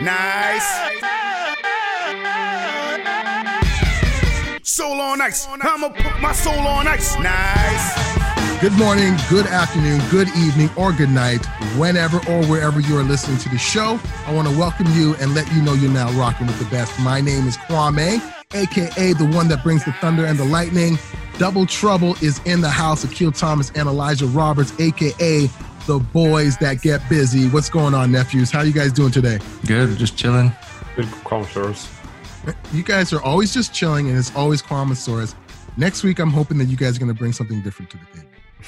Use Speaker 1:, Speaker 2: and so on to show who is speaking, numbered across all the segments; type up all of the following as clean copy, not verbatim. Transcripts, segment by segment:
Speaker 1: Nice. Soul on ice. I'ma put my soul on ice. Nice.
Speaker 2: Good morning, good afternoon, good evening, or good night, whenever or wherever you are listening to the show. I want to welcome you and let you know you're now rocking with the best. My name is Kwame, a.k.a. the one that brings the thunder and the lightning. Double Trouble is in the house. Akil Thomas and Elijah Roberts, a.k.a. the boys that get busy. What's going on, nephews? How are you guys doing today?
Speaker 3: Good, just chilling.
Speaker 4: Good Kwame.
Speaker 2: You guys are always just chilling, and it's always Kwame. Next week, I'm hoping that you guys are going to bring something different to the table.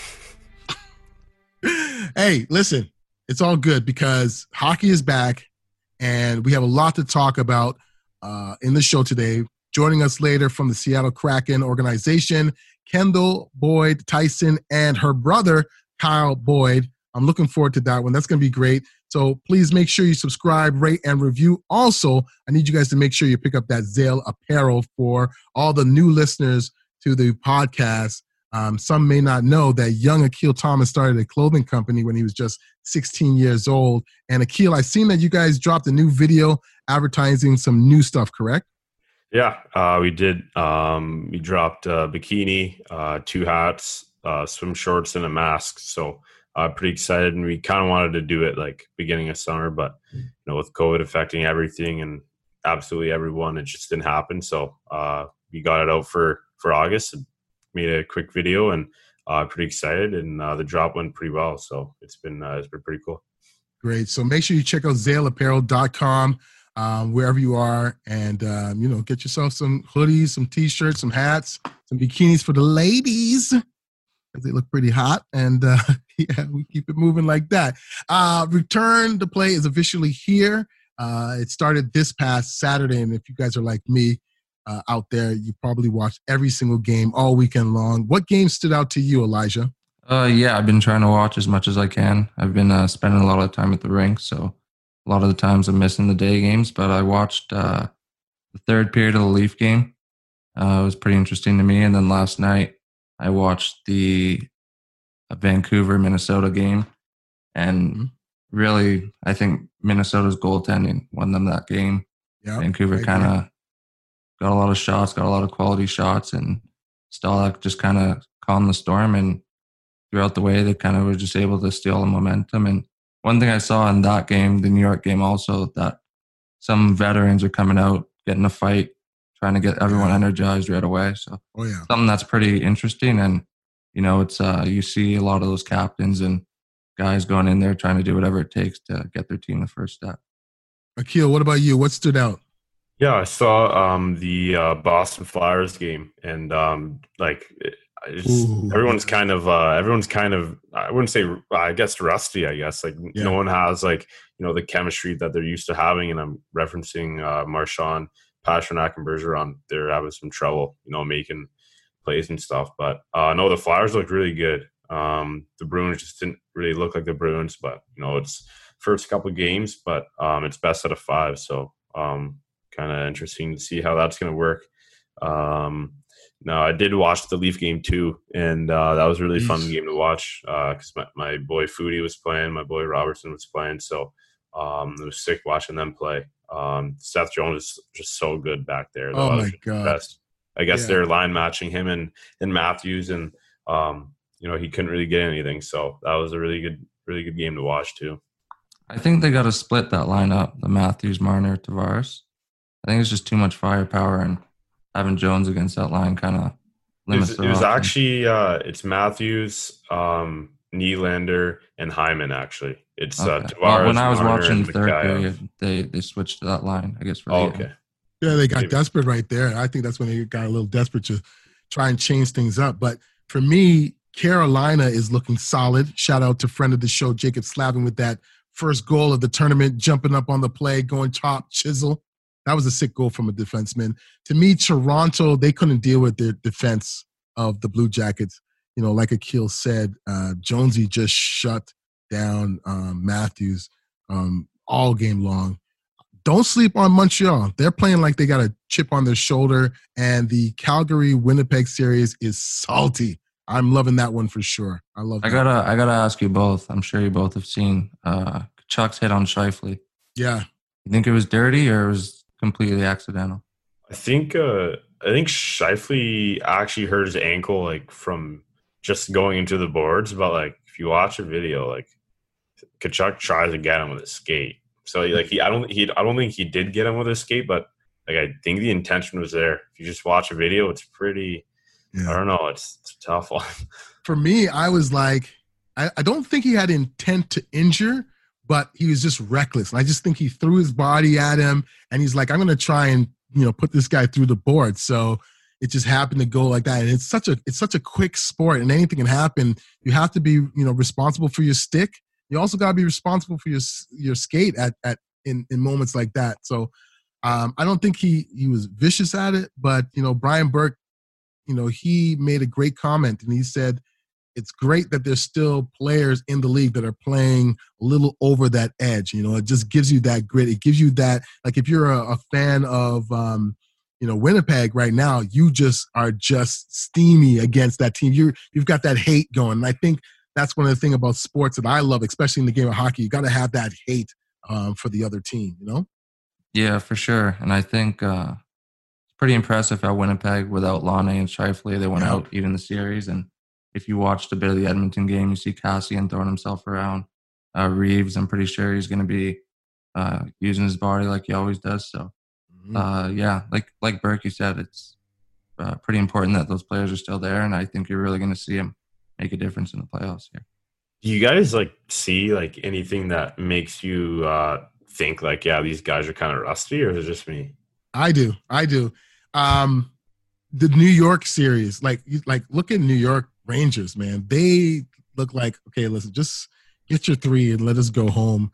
Speaker 2: Hey, listen, it's all good because hockey is back, and we have a lot to talk about in the show today. Joining us later from the Seattle Kraken organization, Kendall Boyd Tyson and her brother, Kyle Boyd. I'm looking forward to that one. That's going to be great. So please make sure you subscribe, rate, and review. Also, I need you guys to make sure you pick up that Zale apparel for all the new listeners to the podcast. Some may not know that young Akil Thomas started a clothing company when he was just 16 years old. And Akil, I've seen that you guys dropped a new video advertising some new stuff, correct?
Speaker 4: Yeah, we did. We dropped a bikini, 2 hats, swim shorts, and a mask. So pretty excited. And we kind of wanted to do it like beginning of summer, but with COVID affecting everything and absolutely everyone, it just didn't happen. So we got it out for August and made a quick video, and pretty excited. And the drop went pretty well. So it's been pretty cool.
Speaker 2: Great. So make sure you check out ZaleApparel.com. Wherever you are, and get yourself some hoodies, some t-shirts, some hats, some bikinis for the ladies, because they look pretty hot. And yeah, we keep it moving like that. Return to Play is officially here. It started this past Saturday, and if you guys are like me out there, you probably watched every single game all weekend long. What game stood out to you, Elijah?
Speaker 3: Yeah, I've been trying to watch as much as I can. I've been spending a lot of time at the rink, so a lot of the times I'm missing the day games, but I watched the third period of the Leaf game. It was pretty interesting to me. And then last night I watched the Vancouver-Minnesota game. And really, I think Minnesota's goaltending won them that game. Yep, Vancouver kind of got a lot of shots, got a lot of quality shots, and Stalock just kind of calmed the storm. And throughout the way, they kind of were just able to steal the momentum. And one thing I saw in that game, the New York game also, that some veterans are coming out, getting a fight, trying to get everyone energized right away. So something that's pretty interesting. And, it's you see a lot of those captains and guys going in there trying to do whatever it takes to get their team the first step.
Speaker 2: Akil, what about you? What stood out?
Speaker 4: Yeah, I saw the Boston Flyers game, and everyone's kind of I wouldn't say, I guess, rusty. I guess no one has the chemistry that they're used to having, and I'm referencing Marchand, Pastrnak, and Bergeron. They're having some trouble making plays and stuff. But no, the Flyers look really good. The Bruins just didn't really look like the Bruins, but it's first couple of games, but it's best out of 5, so kind of interesting to see how that's going to work. No, I did watch the Leaf game too, and that was a really fun game to watch because my boy Foodie was playing, my boy Robertson was playing, so it was sick watching them play. Seth Jones is just so good back there.
Speaker 2: Oh my God!
Speaker 4: I guess they're line matching him and Matthews, and he couldn't really get anything, so that was a really good game to watch too.
Speaker 3: I think they got to split that lineup, the Matthews, Marner, Tavares. I think it's just too much firepower, and having Jones against that line kind of limits
Speaker 4: it was actually it's Matthews, Nylander, and Hyman. Actually, it's Tavares.
Speaker 3: When I was
Speaker 4: Marner,
Speaker 3: watching the third period, they switched to that line. I guess.
Speaker 4: Okay.
Speaker 2: Yeah, they got desperate right there. I think that's when they got a little desperate to try and change things up. But for me, Carolina is looking solid. Shout out to friend of the show, Jacob Slavin, with that first goal of the tournament, jumping up on the play, going top chisel. That was a sick goal from a defenseman. To me, Toronto, they couldn't deal with their defense of the Blue Jackets. Like Akil said, Jonesy just shut down Matthews all game long. Don't sleep on Montreal. They're playing like they got a chip on their shoulder, and the Calgary-Winnipeg series is salty. I'm loving that one for sure. I
Speaker 3: gotta ask you both. I'm sure you both have seen Chuck's hit on Scheifele.
Speaker 2: Yeah.
Speaker 3: You think it was dirty or it was completely accidental?
Speaker 4: I think Scheifele actually hurt his ankle like from just going into the boards, but like if you watch a video, like Tkachuk tries to get him with his skate. So I don't think he did get him with his skate, but like I think the intention was there. If you just watch a video, it's pretty. Yeah. I don't know. It's a tough one.
Speaker 2: For me, I was like, I don't think he had intent to injure, but he was just reckless. And I just think he threw his body at him, and he's like, I'm going to try and put this guy through the board. So it just happened to go like that. And it's such a quick sport, and anything can happen. You have to be responsible for your stick. You also got to be responsible for your skate in moments like that. So I don't think he was vicious at it, but Brian Burke, he made a great comment, and he said it's great that there's still players in the league that are playing a little over that edge. It just gives you that grit. It gives you that, like if you're a fan of Winnipeg right now, you just are just steamy against that team. You've got that hate going, and I think that's one of the things about sports that I love, especially in the game of hockey. You got to have that hate for the other team,
Speaker 3: Yeah, for sure. And I think it's pretty impressive how Winnipeg, without Laine and Scheifele, they went out even the series. And if you watched a bit of the Edmonton game, you see Kassian throwing himself around. Reeves, I'm pretty sure he's going to be using his body like he always does. So, yeah, like Berkey said, it's pretty important that those players are still there. And I think you're really going to see him make a difference in the playoffs here.
Speaker 4: Do you guys see anything that makes you think these guys are kind of rusty, or is it just me?
Speaker 2: I do. The New York series, look at New York Rangers, man. They look like, okay, listen, just get your 3 and let us go home.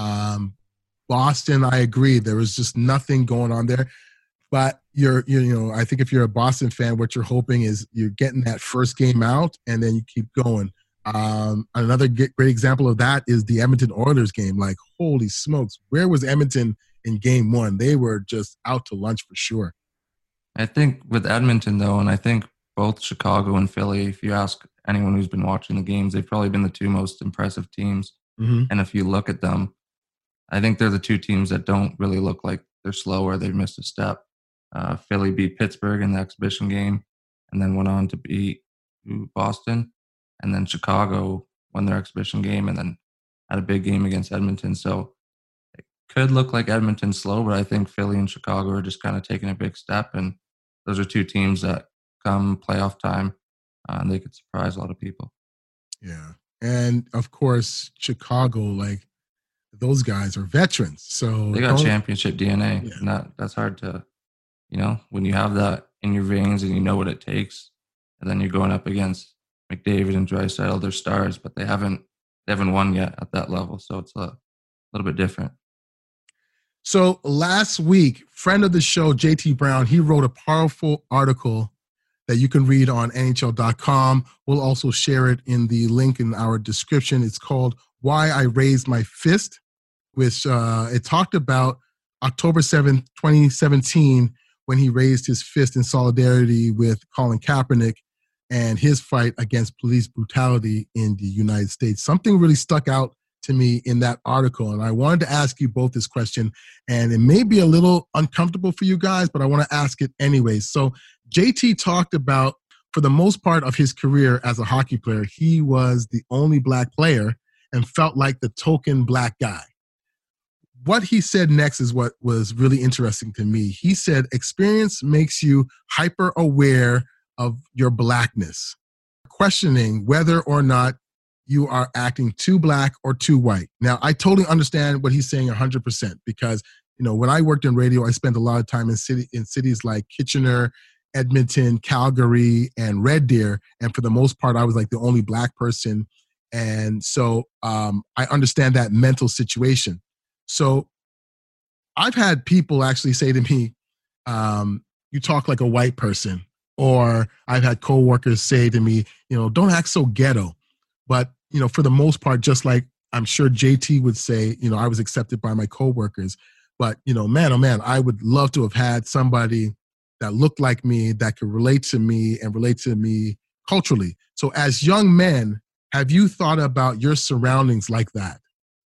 Speaker 2: Boston, I agree. There was just nothing going on there. But I think if you're a Boston fan, what you're hoping is you're getting that first game out and then you keep going. Another great example of that is the Edmonton Oilers game. Like, holy smokes, where was Edmonton in game 1? They were just out to lunch for sure.
Speaker 3: I think with Edmonton, though, and I think both Chicago and Philly, if you ask anyone who's been watching the games, they've probably been the 2 most impressive teams. Mm-hmm. And if you look at them, I think they're the 2 teams that don't really look like they're slow or they've missed a step. Philly beat Pittsburgh in the exhibition game and then went on to beat Boston. And then Chicago won their exhibition game and then had a big game against Edmonton. So it could look like Edmonton's slow, but I think Philly and Chicago are just kind of taking a big step. And those are 2 teams that come playoff time, and they could surprise a lot of people.
Speaker 2: Yeah. And, of course, Chicago, those guys are veterans. So
Speaker 3: they got championship DNA. Yeah. And that's hard to, when you have that in your veins and you know what it takes, and then you're going up against McDavid and Draisaitl, they're stars, but they haven't won yet at that level. So it's a little bit different.
Speaker 2: So last week, friend of the show, JT Brown, he wrote a powerful article that you can read on NHL.com. We'll also share it in the link in our description. It's called Why I Raised My Fist, which it talked about October 7th, 2017, when he raised his fist in solidarity with Colin Kaepernick and his fight against police brutality in the United States. Something really stuck out to me in that article, and I wanted to ask you both this question, and it may be a little uncomfortable for you guys, but I want to ask it anyways. So JT talked about, for the most part of his career as a hockey player, he was the only Black player and felt like the token Black guy. What he said next is what was really interesting to me. He said, experience makes you hyper aware of your Blackness, questioning whether or not you are acting too Black or too white. Now, I totally understand what he's saying 100% because, when I worked in radio, I spent a lot of time in cities like Kitchener, Edmonton, Calgary, and Red Deer. And for the most part, I was like the only Black person. And so I understand that mental situation. So I've had people actually say to me, you talk like a white person. Or I've had coworkers say to me, don't act so ghetto. But, for the most part, just like I'm sure JT would say, I was accepted by my coworkers. But, man, oh man, I would love to have had somebody that looked like me, that could relate to me and relate to me culturally. So as young men, have you thought about your surroundings like that?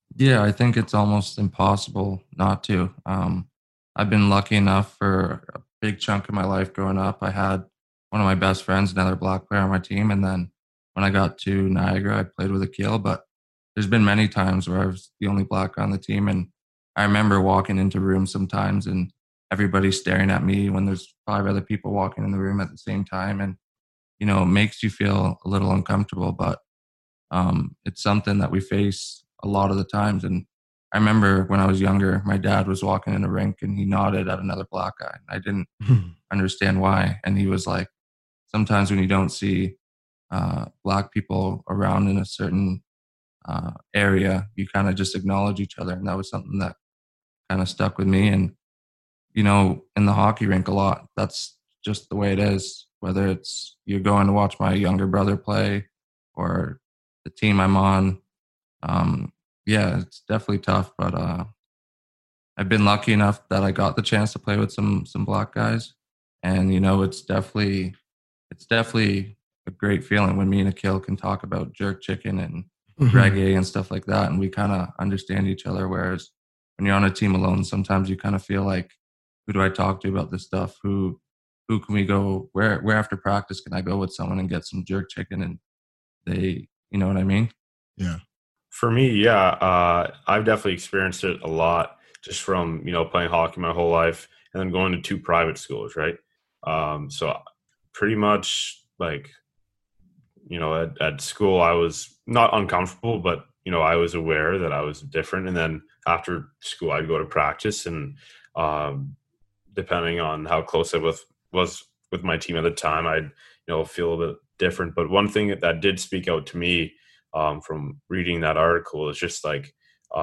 Speaker 3: Yeah, I think it's almost impossible not to. I've been lucky enough for a big chunk of my life growing up. I had one of my best friends, another black player on my team, and then when I got to Niagara, I played with Akil. But there's been many times where I was the only black guy on the team, and I remember walking into rooms sometimes and everybody staring at me when there's 5 other people walking in the room at the same time, and it makes you feel a little uncomfortable. But it's something that we face a lot of the times. And I remember when I was younger, my dad was walking in a rink and he nodded at another black guy. I didn't understand why. And he was like, sometimes when you don't see black people around in a certain area, you kind of just acknowledge each other. And that was something that kind of stuck with me. And, in the hockey rink a lot, that's just the way it is. Whether it's you're going to watch my younger brother play or the team I'm on. Yeah, it's definitely tough, but I've been lucky enough that I got the chance to play with some black guys, and it's definitely a great feeling when me and Akil can talk about jerk chicken and reggae and stuff like that, and we kind of understand each other. Whereas when you're on a team alone, sometimes you kind of feel like, who do I talk to about this stuff? Who can we go? Where after practice can I go with someone and get some jerk chicken? And they, you know what I mean?
Speaker 2: Yeah.
Speaker 4: For me, yeah, I've definitely experienced it a lot just from, playing hockey my whole life and then going to 2 private schools, right? So pretty much like, at school I was not uncomfortable, but, I was aware that I was different. And then after school, I'd go to practice and depending on how close I was with my team at the time, I'd, feel a bit different. But one thing that did speak out to me from reading that article is just like,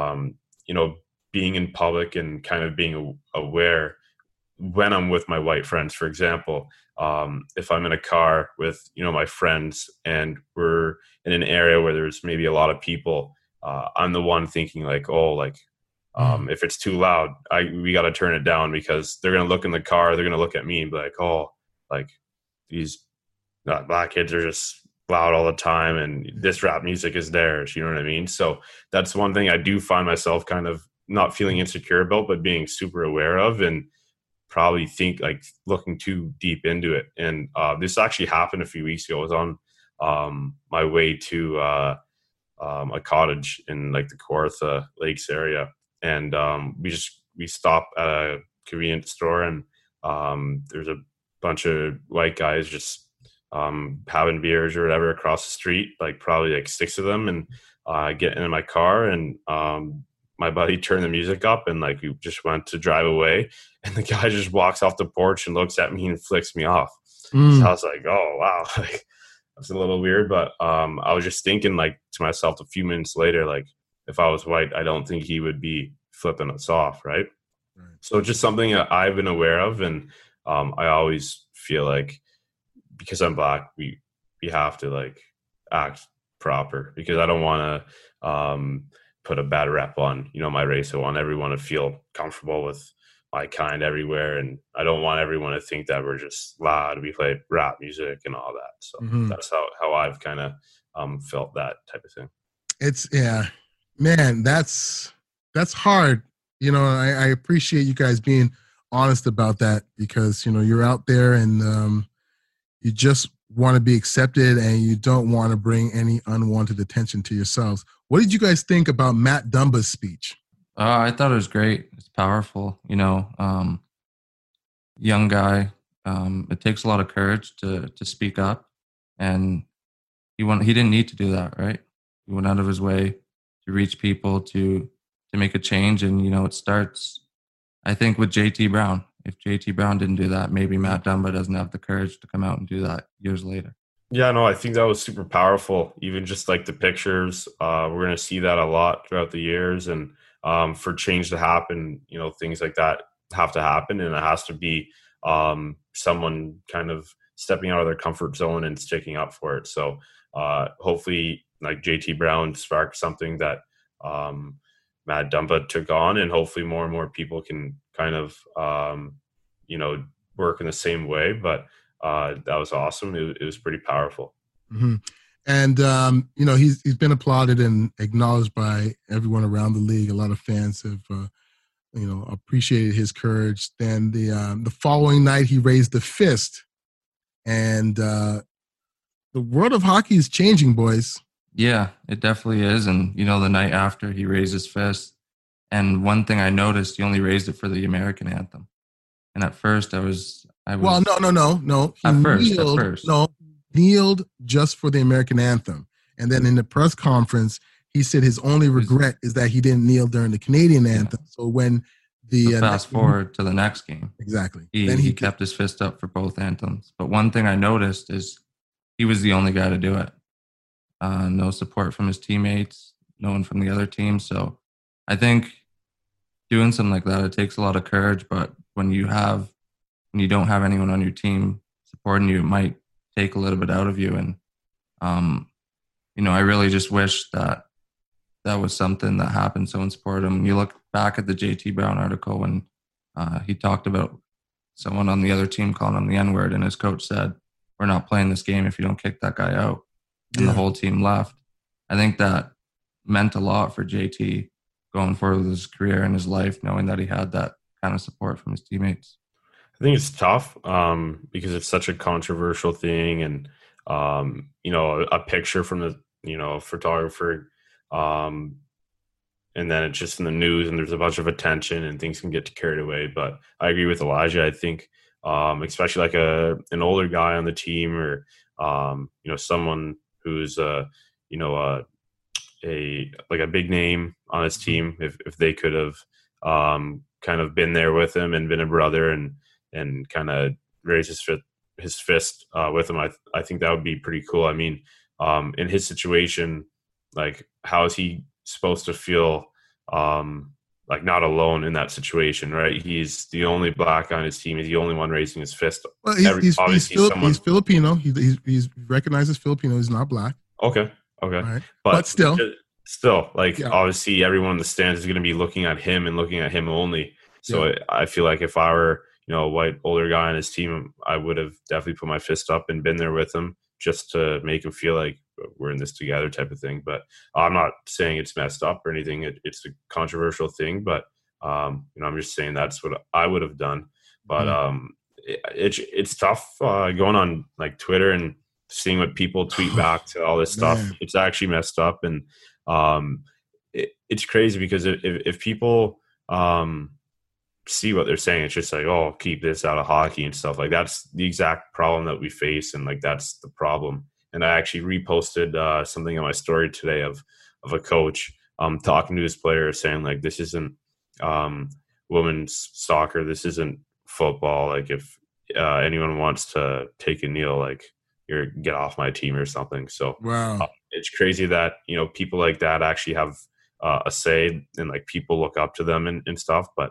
Speaker 4: being in public and kind of being aware when I'm with my white friends. For example, if I'm in a car with, my friends and we're in an area where there's maybe a lot of people, I'm the one thinking like, oh, like, if it's too loud, we got to turn it down because they're going to look in the car. They're going to look at me and be like, oh, like these black kids are just loud all the time and this rap music is theirs. You know what I mean? So that's one thing I do find myself kind of not feeling insecure about, but being super aware of and probably think like looking too deep into it. And this actually happened a few weeks ago. I was on my way to a cottage in like the Kawartha Lakes area. And we stopped at a convenience store and there's a bunch of white guys just having beers or whatever across the street, like probably like 6 of them, and get in my car and my buddy turned the music up and like we just went to drive away and the guy just walks off the porch and looks at me and flicks me off. So I was like, oh wow, like that's a little weird. But I was just thinking like to myself a few minutes later, like if I was white, I don't think he would be flipping us off, right? So just something that I've been aware of, and I always feel like because I'm black, we have to like act proper because I don't want to put a bad rep on, my race. I want everyone to feel comfortable with my kind everywhere. And I don't want everyone to think that we're just loud. We play rap music and all that. So that's how I've kind of felt that type of thing.
Speaker 2: Man, that's hard. I appreciate you guys being honest about that because, you're out there and you just want to be accepted and you don't want to bring any unwanted attention to yourselves. What did you guys think about Matt Dumba's speech?
Speaker 3: I thought it was great. It's powerful, young guy. It takes a lot of courage to speak up, and he didn't need to do that, right? He went out of his way to reach people to make a change. And, it starts, I think, with JT Brown. If JT Brown didn't do that, maybe Matt Dumba doesn't have the courage to come out and do that years later.
Speaker 4: Yeah, no, I think that was super powerful. Even just like the pictures, we're going to see that a lot throughout the years. And for change to happen, things like that have to happen. And it has to be someone kind of stepping out of their comfort zone and sticking up for it. So hopefully like JT Brown sparked something that Matt Dumba took on, and hopefully more and more people can kind of, work in the same way. But that was awesome. It was pretty powerful.
Speaker 2: Mm-hmm. And, you know, he's been applauded and acknowledged by everyone around the league. A lot of fans have, you know, appreciated his courage. Then the following night, he raised the fist. And the world of hockey is changing, boys.
Speaker 3: Yeah, it definitely is. And, you know, the night after he raised his fist, and one thing I noticed, he only raised it for the American anthem. And at first I was
Speaker 2: well, no.
Speaker 3: At first.
Speaker 2: No, kneeled just for the American anthem. And then in the press conference, he said his only regret is that he didn't kneel during the Canadian anthem. So when
Speaker 3: fast forward to the next game.
Speaker 2: Exactly.
Speaker 3: Then he kept his fist up for both anthems. But one thing I noticed is he was the only guy to do it. No support from his teammates, no one from the other team. So I think doing something like that, it takes a lot of courage. But when you don't have anyone on your team supporting you, it might take a little bit out of you. And, you know, I really just wish that was something that happened. Someone supported him. You look back at the JT Brown article when he talked about someone on the other team calling him the N-word, and his coach said, "We're not playing this game if you don't kick that guy out." And the whole team left. I think that meant a lot for JT going forward with his career and his life, knowing that he had that kind of support from his teammates.
Speaker 4: I think it's tough because it's such a controversial thing, and you know, a picture from the, you know, photographer, and then it's just in the news, and there's a bunch of attention, and things can get carried away. But I agree with Elijah. I think, especially like an older guy on the team, or you know, someone who's you know, a big name on his team, if they could have kind of been there with him and been a brother and kind of raise his fist with him, I think that would be pretty cool. I mean, in his situation, like, how is he supposed to feel like not alone in that situation, right? He's the only black guy on his team. He's the only one raising his fist.
Speaker 2: Well, he's Filipino. He's recognized as Filipino. He's not black.
Speaker 4: Okay.
Speaker 2: Right.
Speaker 4: But
Speaker 2: still,
Speaker 4: like, obviously everyone in the stands is going to be looking at him and looking at him only. So I feel like if I were, you know, a white older guy on his team, I would have definitely put my fist up and been there with him, just to make him feel like we're in this together type of thing. But I'm not saying it's messed up or anything. It's a controversial thing, but you know, I'm just saying that's what I would have done. But it's tough going on like Twitter and seeing what people tweet back to all this stuff. Man. It's actually messed up, and it's crazy because if people see what they're saying, it's just like, oh, keep this out of hockey and stuff. Like, that's the exact problem that we face, and like, that's the problem. And I actually reposted something on my story today of a coach talking to his players, saying like, this isn't women's soccer, this isn't football. Like, if anyone wants to take a kneel, like, you're get off my team or something. So
Speaker 2: wow,
Speaker 4: it's crazy that, you know, people like that actually have a say, and like, people look up to them and stuff. But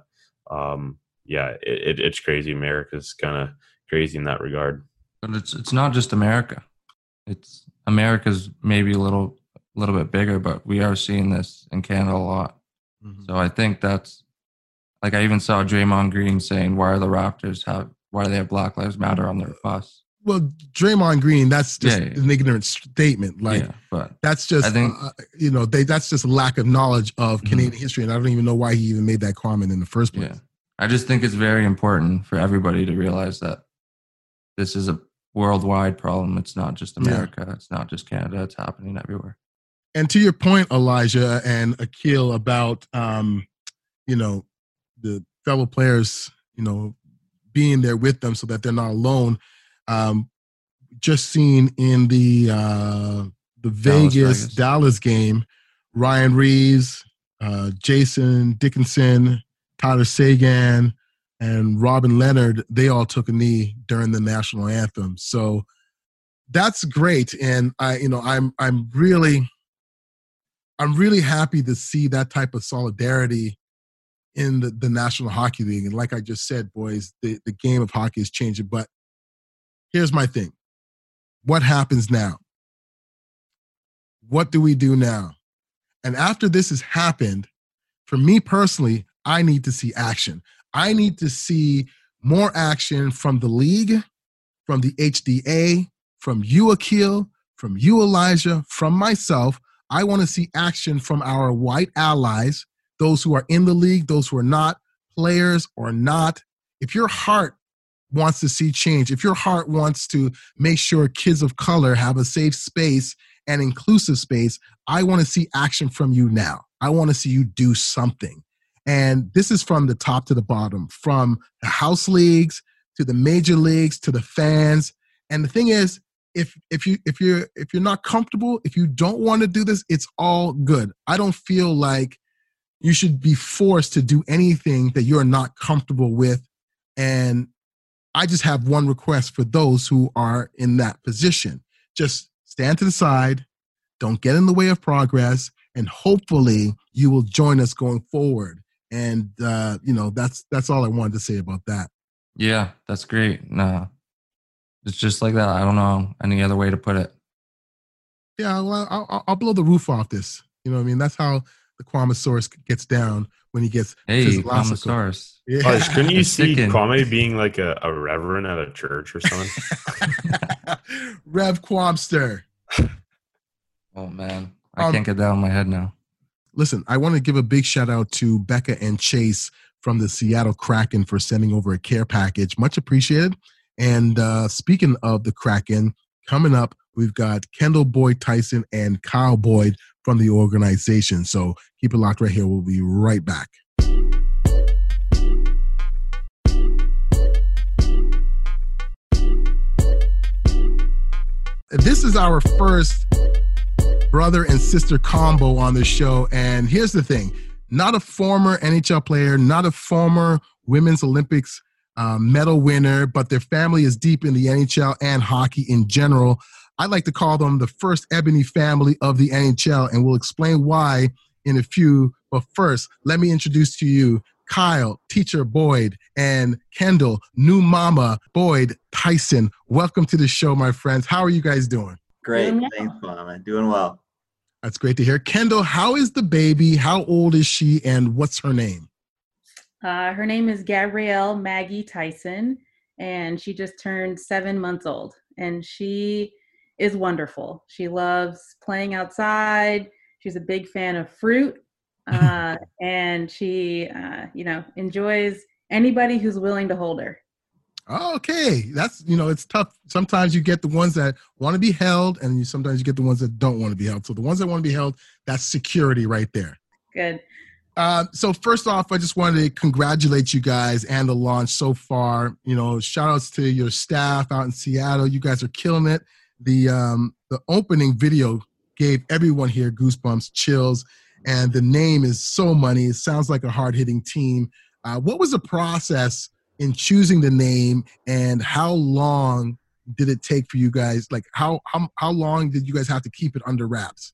Speaker 4: it's crazy. America's kind of crazy in that regard.
Speaker 3: But it's not just America. It's America's maybe a little bit bigger, but we are seeing this in Canada a lot. Mm-hmm. So I think that's, like, I even saw Draymond Green saying, why do they have Black Lives Matter on their bus?
Speaker 2: Well, Draymond Green, that's just an ignorant statement. Like,
Speaker 3: but
Speaker 2: that's just, I think, you know, that's just a lack of knowledge of Canadian history. And I don't even know why he even made that comment in the first place.
Speaker 3: Yeah. I just think it's very important for everybody to realize that this is a worldwide problem. It's not just America. Yeah. It's not just Canada. It's happening everywhere.
Speaker 2: And to your point, Elijah and Akil, about, you know, the fellow players, you know, being there with them so that they're not alone. Just seen in the Vegas-Dallas game, Ryan Reeves, Jason Dickinson, Tyler Seguin, and Robin Leonard, they all took a knee during the national anthem. So that's great. And I'm really happy to see that type of solidarity in the National Hockey League. And like I just said, boys, the game of hockey is changing. But here's my thing. What happens now? What do we do now? And after this has happened, for me personally, I need to see action. I need to see more action from the league, from the HDA, from you, Akil, from you, Elijah, from myself. I want to see action from our white allies, those who are in the league, those who are not, players or not. If your heart wants to see change, if your heart wants to make sure kids of color have a safe space and inclusive space, I want to see action from you now. I want to see you do something. And this is from the top to the bottom, from the house leagues to the major leagues to the fans. And the thing is, if you're not comfortable, if you don't want to do this, it's all good. I don't feel like you should be forced to do anything that you're not comfortable with. And I just have one request for those who are in that position. Just stand to the side, don't get in the way of progress, and hopefully you will join us going forward. And, that's all I wanted to say about that.
Speaker 3: Yeah, that's great. No, it's just like that. I don't know any other way to put it.
Speaker 2: Yeah, well, I'll blow the roof off this. You know what I mean? That's how the Kwamosaurus gets down when he gets physiological.
Speaker 3: Kwamosaurus.
Speaker 2: Yeah.
Speaker 4: Oh, couldn't you see Kwame being like a reverend at a church or something?
Speaker 2: Rev Kwamster.
Speaker 3: Oh, man. I can't get that out of my head now.
Speaker 2: Listen, I want to give a big shout out to Becca and Chase from the Seattle Kraken for sending over a care package. Much appreciated. And speaking of the Kraken, coming up, we've got Kendall Boyd Tyson and Kyle Boyd from the organization. So keep it locked right here. We'll be right back. This is our first brother and sister combo on the show. And here's the thing. Not a former NHL player, not a former Women's Olympics medal winner, but their family is deep in the NHL and hockey in general. I like to call them the first Ebony family of the NHL, and we'll explain why in a few. But first, let me introduce to you Kyle, Teacher Boyd, and Kendall, new mama Boyd Tyson. Welcome to the show, my friends. How are you guys doing?
Speaker 5: Great. Thanks, Mama. Doing well.
Speaker 2: That's great to hear. Kendall, how is the baby? How old is she, and what's her name?
Speaker 6: Her name is Gabrielle Maggie Tyson, and she just turned 7 months old. And she is wonderful. She loves playing outside. She's a big fan of fruit, and she, enjoys anybody who's willing to hold her.
Speaker 2: Okay, that's, it's tough. Sometimes you get the ones that want to be held, and sometimes you get the ones that don't want to be held. So the ones that want to be held, that's security right there.
Speaker 6: Good.
Speaker 2: So first off, I just wanted to congratulate you guys and the launch so far. Shout outs to your staff out in Seattle. You guys are killing it. The opening video gave everyone here goosebumps, chills, and the name is so money. It sounds like a hard-hitting team. What was the process in choosing the name, and how long did it take for you guys? Like how long did you guys have to keep it under wraps?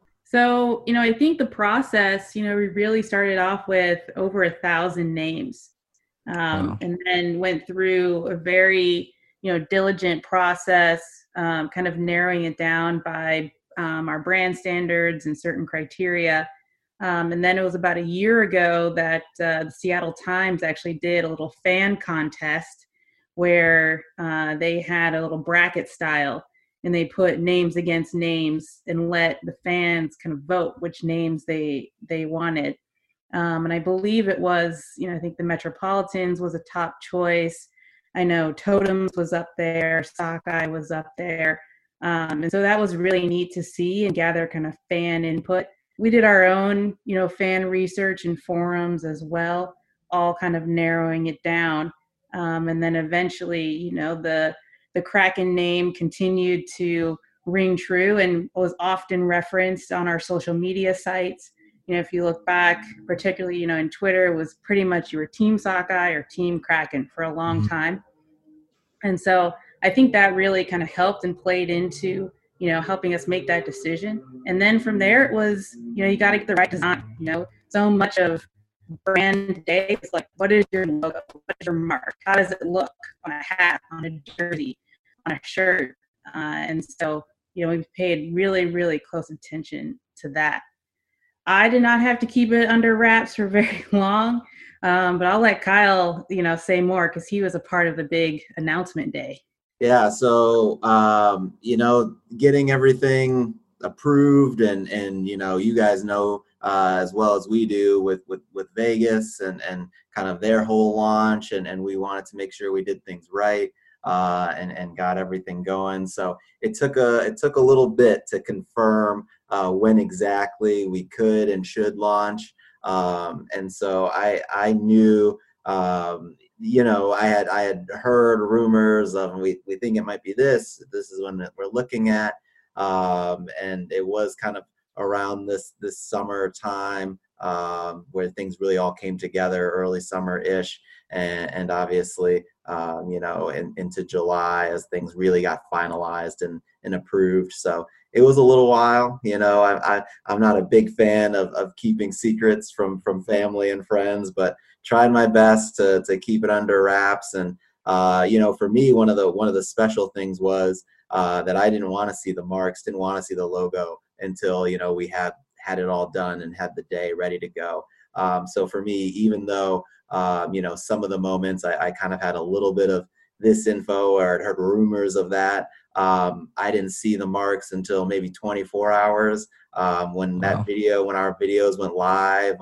Speaker 6: So, I think the process, we really started off with over 1,000 names,
Speaker 3: Wow.
Speaker 6: and then went through a very, diligent process, kind of narrowing it down by our brand standards and certain criteria. And then it was about a year ago that the Seattle Times actually did a little fan contest where they had a little bracket style, and they put names against names and let the fans kind of vote which names they wanted. And I believe it was, I think the Metropolitans was a top choice. I know Totems was up there, Sockeye was up there. And so that was really neat to see and gather kind of fan input. We did our own, fan research and forums as well, all kind of narrowing it down. And then eventually, the Kraken name continued to ring true and was often referenced on our social media sites. If you look back, particularly, in Twitter, it was pretty much you were Team Sockeye or Team Kraken for a long time. And so I think that really kind of helped and played into, helping us make that decision. And then from there, it was, you got to get the right design. So much of brand today is like, what is your logo? What is your mark? How does it look on a hat, on a jersey, on a shirt? And so, we've paid really, really close attention to that. I did not have to keep it under wraps for very long, but I'll let Kyle, say more because he was a part of the big announcement day.
Speaker 5: Yeah. So, getting everything approved and, you guys know, as well as we do with Vegas and kind of their whole launch. And we wanted to make sure we did things right, and got everything going. So it took a little bit to confirm, when exactly we could and should launch. And so I knew, I had heard rumors of, we think it might be this is when we're looking at, and it was kind of around this summer time, where things really all came together, early summer-ish, and obviously, into July as things really got finalized and approved. So it was a little while. I'm not a big fan of keeping secrets from family and friends, but tried my best to keep it under wraps. And for me, one of the special things was, that I didn't want to see the marks, didn't want to see the logo until we had it all done and had the day ready to go. So for me, even though some of the moments I kind of had a little bit of this info, or I'd heard rumors of that, I didn't see the marks until maybe 24 hours, when our videos went live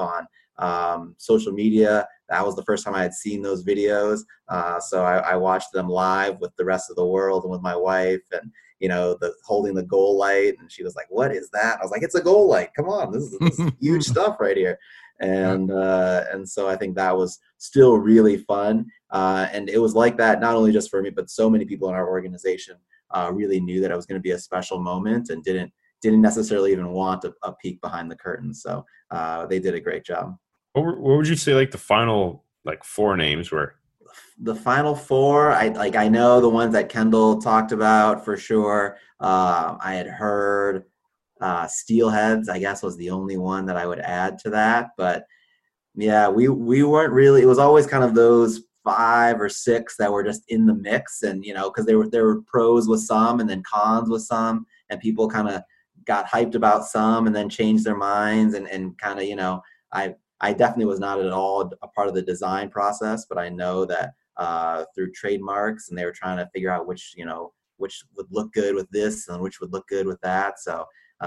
Speaker 5: on social media. That was the first time I had seen those videos. So I watched them live with the rest of the world and with my wife, and holding the goal light, and she was like, "What is that?" I was like, "It's a goal light. Come on, this is huge stuff right here." And so I think that was still really fun. And it was like that not only just for me, but so many people in our organization really knew that it was going to be a special moment and didn't necessarily even want a peek behind the curtain. So they did a great job.
Speaker 4: What would you say the final four names were?
Speaker 5: The final four, I know the ones that Kendall talked about for sure. I had heard Steelheads, I guess, was the only one that I would add to that. But yeah, we weren't really. It was always kind of those 5 or 6 that were just in the mix, and because there were pros with some and then cons with some, and people kind of got hyped about some and then changed their minds, and kind of I definitely was not at all a part of the design process, but I know that through trademarks, and they were trying to figure out which would look good with this and which would look good with that. So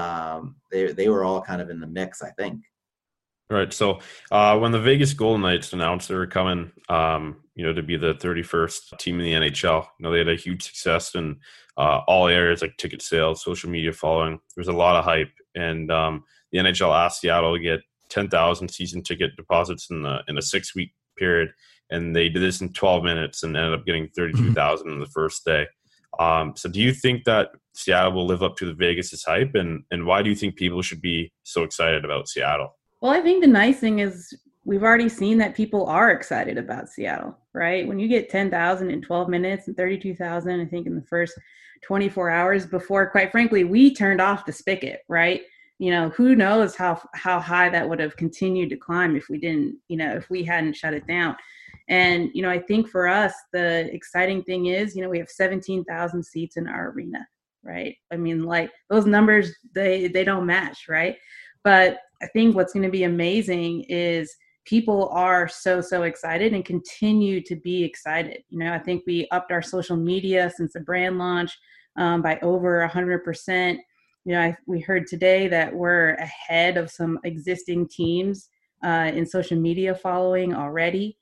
Speaker 5: they were all kind of in the mix, I think.
Speaker 4: Right. So when the Vegas Golden Knights announced they were coming, to be the 31st team in the NHL, they had a huge success in all areas like ticket sales, social media following. There's a lot of hype, and the NHL asked Seattle to get 10,000 season ticket deposits in a 6-week period, and they did this in 12 minutes and ended up getting 32,000 in the first day. So do you think that Seattle will live up to the Vegas's hype, and why do you think people should be so excited about Seattle?
Speaker 6: Well, I think the nice thing is we've already seen that people are excited about Seattle, right? When you get 10,000 in 12 minutes and 32,000, I think in the first 24 hours before, quite frankly, we turned off the spigot, right? Who knows how high that would have continued to climb if we didn't, if we hadn't shut it down. And, I think for us, the exciting thing is, we have 17,000 seats in our arena, right? I mean, those numbers, they don't match, right? But I think what's going to be amazing is people are so excited and continue to be excited. I think we upped our social media since the brand launch by over 100%. We heard today that we're ahead of some existing teams in social media following already.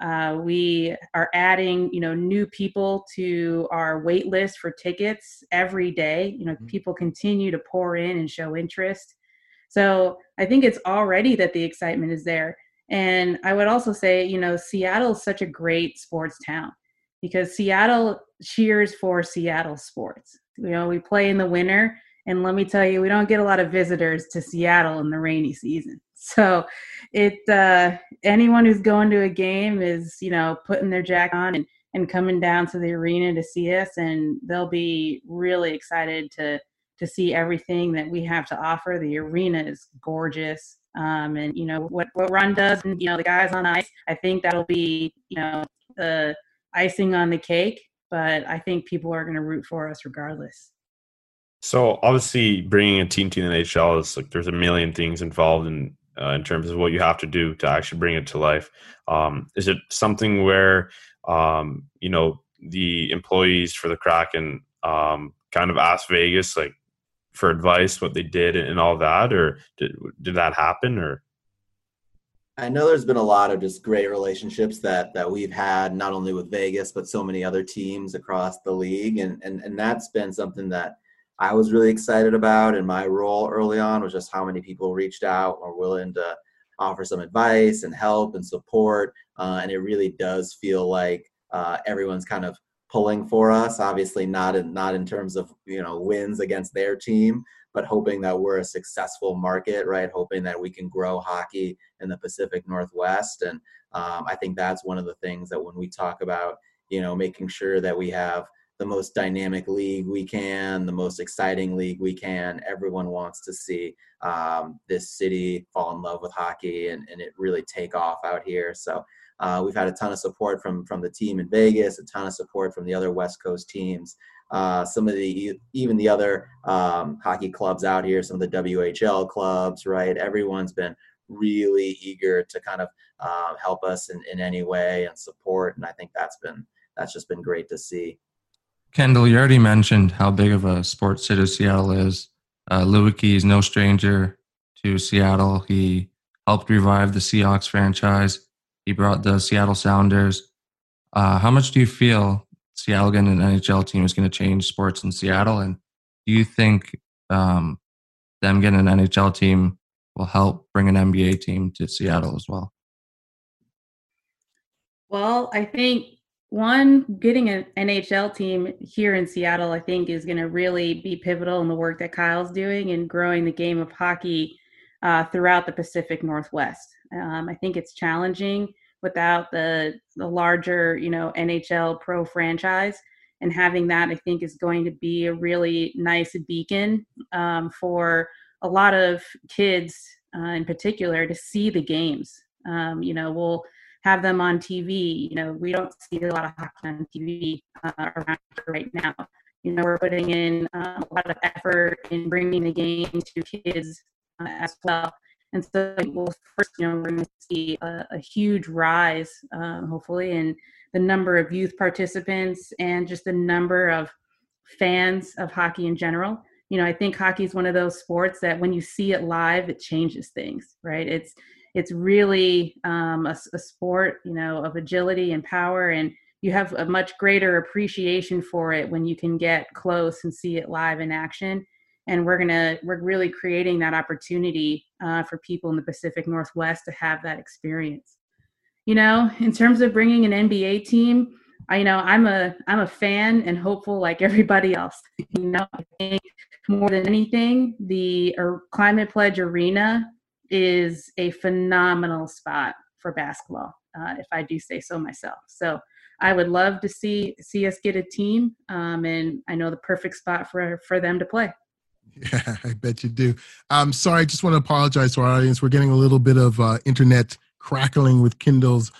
Speaker 6: We are adding, new people to our wait list for tickets every day. People continue to pour in and show interest. So I think it's already that the excitement is there. And I would also say, Seattle is such a great sports town because Seattle cheers for Seattle sports. We play in the winter. And let me tell you, we don't get a lot of visitors to Seattle in the rainy season. So anyone who's going to a game is, putting their jacket on and coming down to the arena to see us. And they'll be really excited to see everything that we have to offer. The arena is gorgeous. And, what Ron does and, the guys on ice, I think that'll be, the icing on the cake. But I think people are going to root for us regardless.
Speaker 4: So obviously bringing a team to the NHL is there's a million things involved in terms of what you have to do to actually bring it to life. Is it something where, the employees for the Kraken kind of asked Vegas like for advice, what they did and all that, or did that happen? Or
Speaker 5: I know there's been a lot of just great relationships that we've had, not only with Vegas, but so many other teams across the league. And that's been something that I was really excited about in my role early on, was just how many people reached out or willing to offer some advice and help and support. And it really does feel like everyone's kind of pulling for us, obviously not in terms of, wins against their team, but hoping that we're a successful market, right? Hoping that we can grow hockey in the Pacific Northwest. And I think that's one of the things that when we talk about, making sure that we have the most dynamic league we can, the most exciting league we can, everyone wants to see this city fall in love with hockey and it really take off out here. So we've had a ton of support from the team in Vegas, a ton of support from the other West Coast teams. Some of even the other hockey clubs out here, some of the WHL clubs, right? Everyone's been really eager to kind of help us in any way and support. And I think that's just been great to see.
Speaker 3: Kendall, you already mentioned how big of a sports city Seattle is. Lewicki is no stranger to Seattle. He helped revive the Seahawks franchise. He brought the Seattle Sounders. How much do you feel Seattle getting an NHL team is going to change sports in Seattle? And do you think them getting an NHL team will help bring an NBA team to Seattle as well?
Speaker 6: Well, I think getting an NHL team here in Seattle, I think is going to really be pivotal in the work that Kyle's doing in growing the game of hockey throughout the Pacific Northwest. I think it's challenging without the larger, NHL pro franchise, and having that, I think, is going to be a really nice beacon for a lot of kids in particular to see the games. We'll have them on TV. We don't see a lot of hockey on TV around here right now. We're putting in a lot of effort in bringing the game to kids as well. And so first, we're going to see a huge rise, hopefully, in the number of youth participants and just the number of fans of hockey in general. I think hockey is one of those sports that when you see it live, it changes things, right? It's really a sport, of agility and power, and you have a much greater appreciation for it when you can get close and see it live in action. And we're really creating that opportunity for people in the Pacific Northwest to have that experience. In terms of bringing an NBA team, I'm a fan and hopeful like everybody else. I think more than anything, the Climate Pledge Arena is a phenomenal spot for basketball, if I do say so myself. So I would love to see us get a team, and I know the perfect spot for them to play.
Speaker 2: Yeah, I bet you do. I'm sorry, I just want to apologize to our audience. We're getting a little bit of internet crackling with Kendall's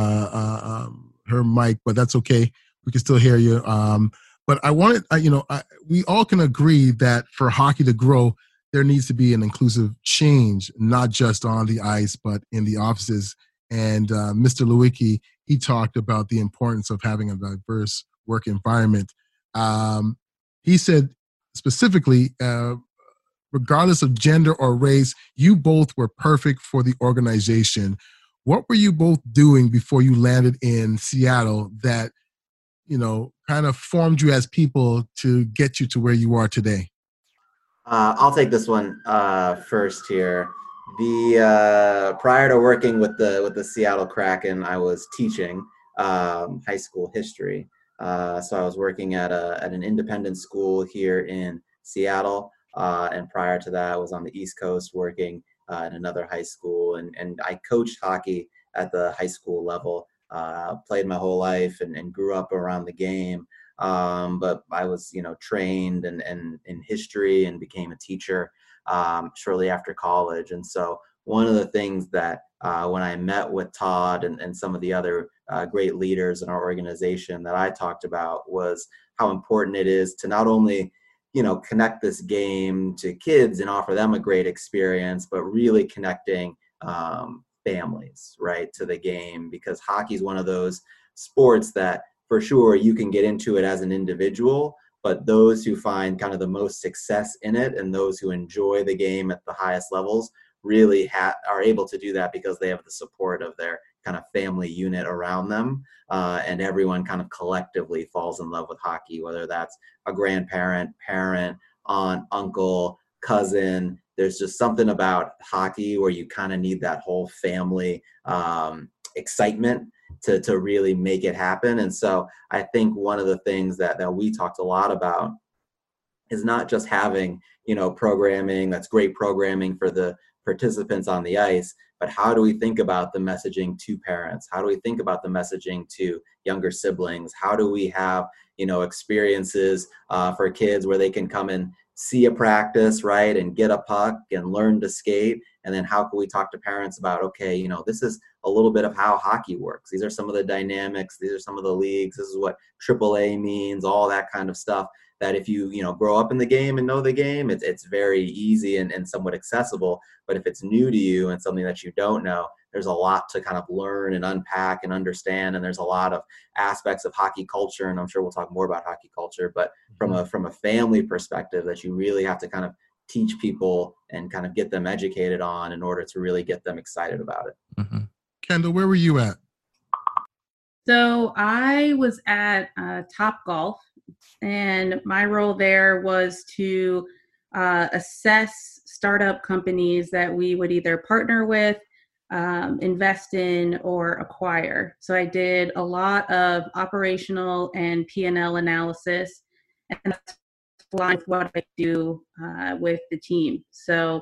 Speaker 2: her mic, but that's okay. We can still hear you. But I wanted, we all can agree that for hockey to grow, there needs to be an inclusive change, not just on the ice, but in the offices. And Mr. Lewicki, he talked about the importance of having a diverse work environment. He said specifically, regardless of gender or race, you both were perfect for the organization. What were you both doing before you landed in Seattle that, kind of formed you as people to get you to where you are today?
Speaker 5: I'll take this one first here. Prior to working with the Seattle Kraken, I was teaching high school history. So I was working at an independent school here in Seattle, and prior to that, I was on the East Coast working at another high school, and I coached hockey at the high school level. Played my whole life and grew up around the game. But I was, trained and in history and became a teacher shortly after college. And so one of the things that when I met with Todd and some of the other great leaders in our organization that I talked about was how important it is to not only, connect this game to kids and offer them a great experience, but really connecting families, right, to the game, because hockey is one of those sports that for sure you can get into it as an individual, but those who find kind of the most success in it and those who enjoy the game at the highest levels really are able to do that because they have the support of their kind of family unit around them, and everyone kind of collectively falls in love with hockey, whether that's a grandparent, parent, aunt, uncle, cousin. There's just something about hockey where you kind of need that whole family excitement to really make it happen. And so I think one of the things that we talked a lot about is not just having, programming that's great programming for the participants on the ice, but how do we think about the messaging to parents? How do we think about the messaging to younger siblings? How do we have, experiences for kids where they can come and see a practice, right, and get a puck and learn to skate? And then how can we talk to parents about, okay, this is a little bit of how hockey works. These are some of the dynamics. These are some of the leagues. This is what AAA means, all that kind of stuff. That if you grow up in the game and know the game, it's very easy and somewhat accessible. But if it's new to you and something that you don't know, there's a lot to kind of learn and unpack and understand. And there's a lot of aspects of hockey culture, and I'm sure we'll talk more about hockey culture, but from a family perspective that you really have to kind of teach people and kind of get them educated on in order to really get them excited about it.
Speaker 2: Mm-hmm. Kendall, where were you at?
Speaker 6: So I was at Top Golf, and my role there was to assess startup companies that we would either partner with, invest in, or acquire. So I did a lot of operational and P&L analysis, and that's aligned with what I do with the team. So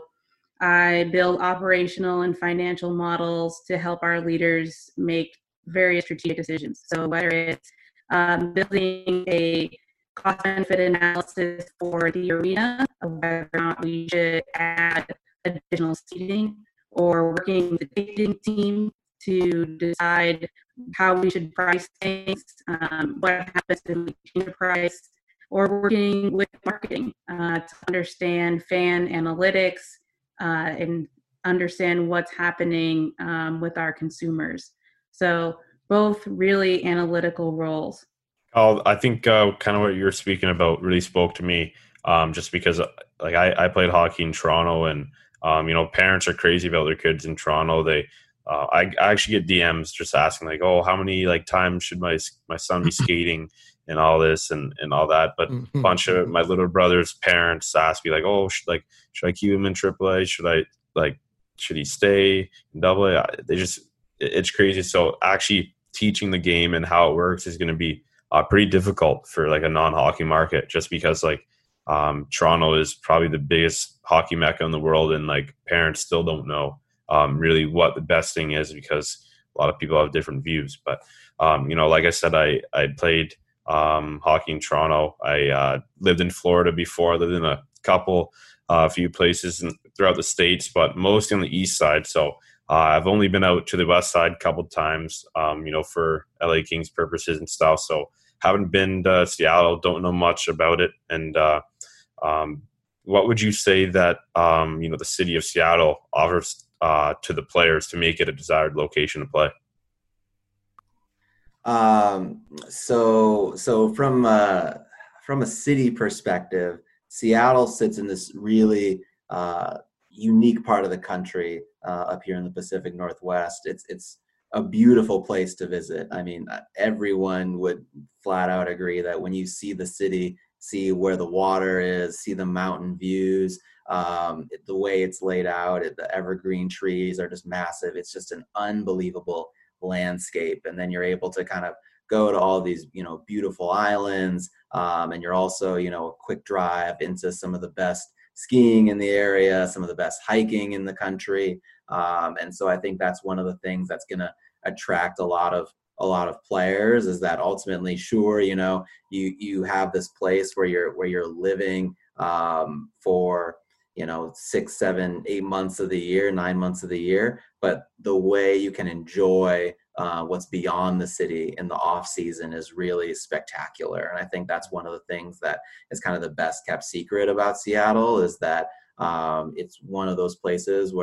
Speaker 6: I build operational and financial models to help our leaders make various strategic decisions. So whether it's building a cost-benefit analysis for the arena, of whether or not we should add additional seating, or working with the ticketing team to decide how we should price things, what happens if we change the price, or working with marketing to understand fan analytics and understand what's happening with our consumers. So both really analytical roles.
Speaker 4: I think kind of what you're speaking about really spoke to me, just because like I played hockey in Toronto, and parents are crazy about their kids in Toronto. I actually get DMs just asking like, oh, how many times should my son be skating and all this and all that. But a bunch of my little brother's parents ask me like, oh, should I keep him in AAA? Should he stay in AA? It's crazy. So actually teaching the game and how it works is going to be pretty difficult for like a non-hockey market, just because Toronto is probably the biggest hockey mecca in the world, and like parents still don't know really what the best thing is, because a lot of people have different views. But like I said, I played hockey in Toronto. I lived in Florida before. I lived in a few places throughout the States, but mostly on the east side. So I've only been out to the west side a couple times, for LA Kings purposes and stuff. So haven't been to Seattle, don't know much about it. And what would you say that the city of Seattle offers to the players to make it a desired location to play?
Speaker 5: So from a city perspective, Seattle sits in this really unique part of the country up here in the Pacific Northwest. It's a beautiful place to visit. I mean, everyone would flat out agree that when you see the city, see where the water is, see the mountain views, the way it's laid out, the evergreen trees are just massive. It's just an unbelievable landscape. And then you're able to kind of go to all these, beautiful islands. And you're also, a quick drive into some of the best skiing in the area, some of the best hiking in the country. And so I think that's one of the things that's going to attract a lot of players, is that ultimately, sure, you have this place where you're living for 6, 7, 8 months of the year, 9 months of the year, but the way you can enjoy what's beyond the city in the off season is really spectacular. And I think that's one of the things that is kind of the best kept secret about Seattle, is that it's one of those places where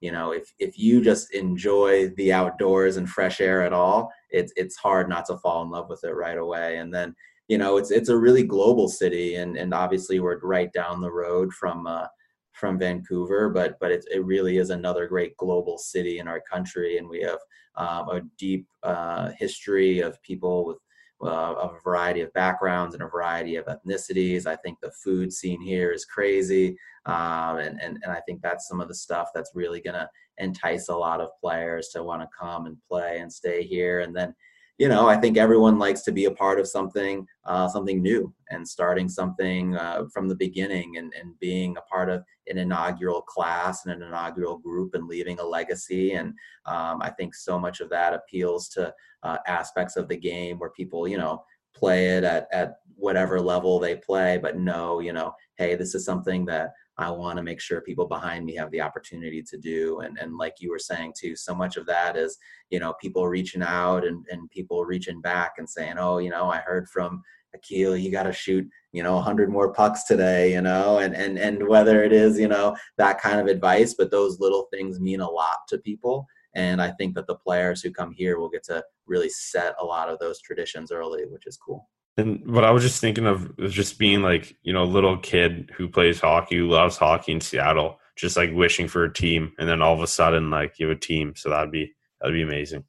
Speaker 5: if you just enjoy the outdoors and fresh air at all, it's hard not to fall in love with it right away. And then, it's a really global city, and obviously we're right down the road from Vancouver, but it really is another great global city in our country, and we have a deep history of people with a variety of backgrounds and a variety of ethnicities. I think the food scene here is crazy, and I think that's some of the stuff that's really going to entice a lot of players to want to come and play and stay here. And then, I think everyone likes to be a part of something new and starting something from the beginning, and being a part of an inaugural class and an inaugural group and leaving a legacy. And I think so much of that appeals to aspects of the game where people, play it at whatever level they play, but know, hey, this is something that I want to make sure people behind me have the opportunity to do. And like you were saying too, so much of that is, people reaching out and people reaching back and saying, oh, I heard from Akil, you got to shoot, 100 more pucks today, and whether it is, that kind of advice, but those little things mean a lot to people. And I think that the players who come here will get to really set a lot of those traditions early, which is cool.
Speaker 4: And what I was just thinking of is just being like, a little kid who plays hockey, who loves hockey in Seattle, just like wishing for a team. And then all of a sudden, like, you have a team. So that'd be amazing.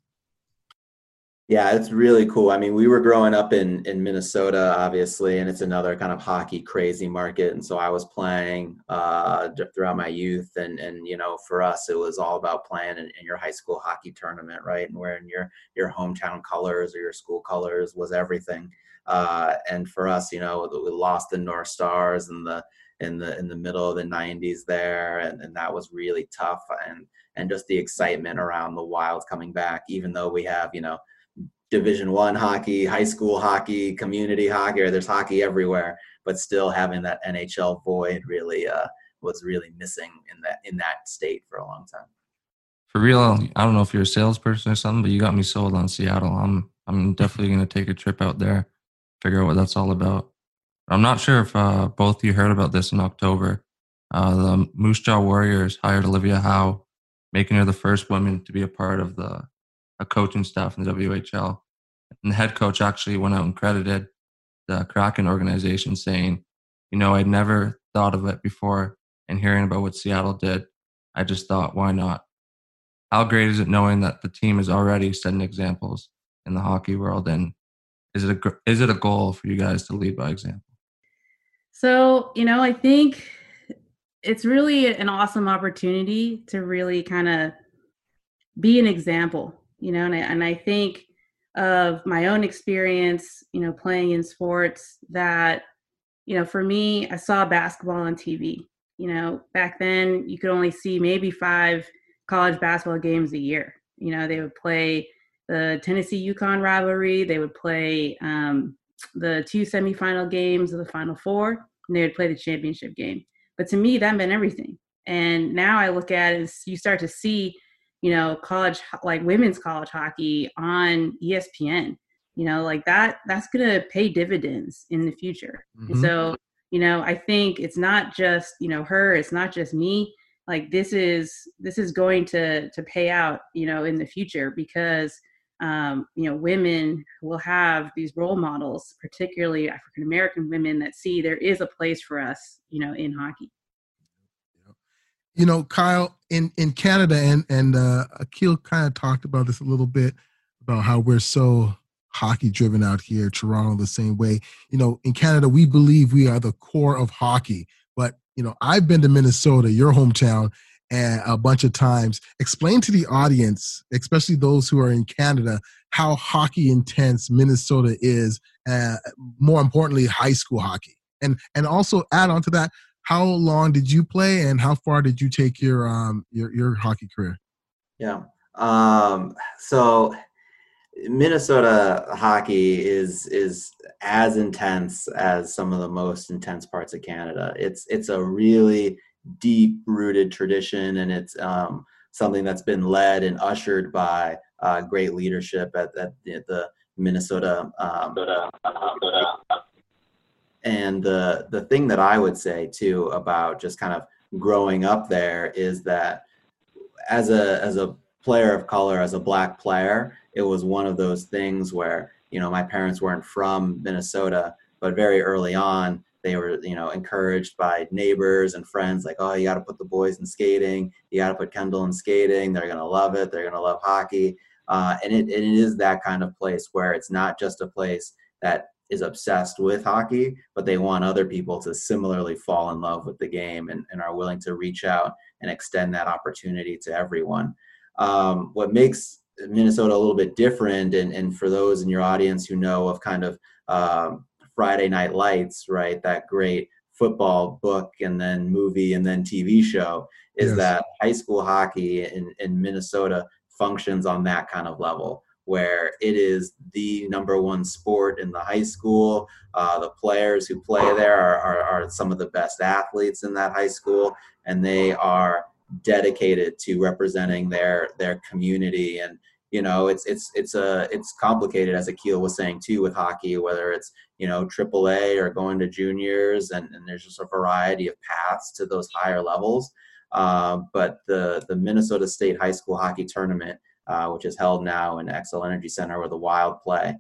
Speaker 5: Yeah, it's really cool. I mean, we were growing up in Minnesota, obviously, and it's another kind of hockey crazy market. And so I was playing throughout my youth. And for us, it was all about playing in your high school hockey tournament, right? And wearing your hometown colors or your school colors was everything. And for us, we lost the North Stars in the middle of the 90s there. And that was really tough. And just the excitement around the Wild coming back, even though we have, Division I hockey, high school hockey, community hockey, or there's hockey everywhere, but still having that NHL void really was really missing in that state for a long time.
Speaker 3: For real, I don't know if you're a salesperson or something, but you got me sold on Seattle. I'm definitely going to take a trip out there, figure out what that's all about. I'm not sure if both of you heard about this in October. The Moose Jaw Warriors hired Olivia Howe, making her the first woman to be a part of a coaching staff in the WHL. And the head coach actually went out and credited the Kraken organization, saying, I'd never thought of it before, and hearing about what Seattle did, I just thought, why not? How great is it knowing that the team is already setting examples in the hockey world? And is it a goal for you guys to lead by example? So,
Speaker 6: I think it's really an awesome opportunity to really kind of be an example. And I think of my own experience, playing in sports that, for me, I saw basketball on TV. Back then you could only see maybe 5 college basketball games a year. They would play the Tennessee-UConn rivalry. They would play the 2 semifinal games of the Final Four, and they would play the championship game. But to me, that meant everything. And now I look at it as you start to see college, like women's college hockey on ESPN, that's going to pay dividends in the future. Mm-hmm. And so, I think it's not just, her, it's not just me. Like this is going to pay out, in the future because, women will have these role models, particularly African-American women that see there is a place for us, in hockey.
Speaker 2: Kyle, in Canada, and Akil kind of talked about this a little bit, about how we're so hockey driven out here, Toronto the same way. In Canada, we believe we are the core of hockey. But, I've been to Minnesota, your hometown, and a bunch of times. Explain to the audience, especially those who are in Canada, how hockey intense Minnesota is, more importantly, high school hockey. And also add on to that, how long did you play, and how far did you take your hockey career?
Speaker 5: Yeah. So Minnesota hockey is as intense as some of the most intense parts of Canada. It's a really deep-rooted tradition, and it's something that's been led and ushered by great leadership at the Minnesota. And the thing that I would say too about just kind of growing up there is that as a player of color, as a Black player, it was one of those things where, my parents weren't from Minnesota, but very early on, they were, encouraged by neighbors and friends, like, oh, you got to put the boys in skating. You got to put Kendall in skating. They're going to love it. They're going to love hockey. And it is that kind of place where it's not just a place that is obsessed with hockey, but they want other people to similarly fall in love with the game and are willing to reach out and extend that opportunity to everyone. What makes Minnesota a little bit different, and for those in your audience who know of kind of Friday Night Lights, right, that great football book and then movie and then TV show, is that high school hockey in Minnesota functions on that kind of level, where it is the number one sport in the high school. The players who play there are some of the best athletes in that high school, and they are dedicated to representing their community. And it's complicated, as Akil was saying too, with hockey, whether it's AAA or going to juniors, and there's just a variety of paths to those higher levels. But the Minnesota State High School Hockey Tournament, which is held now in Xcel Energy Center where the Wild play,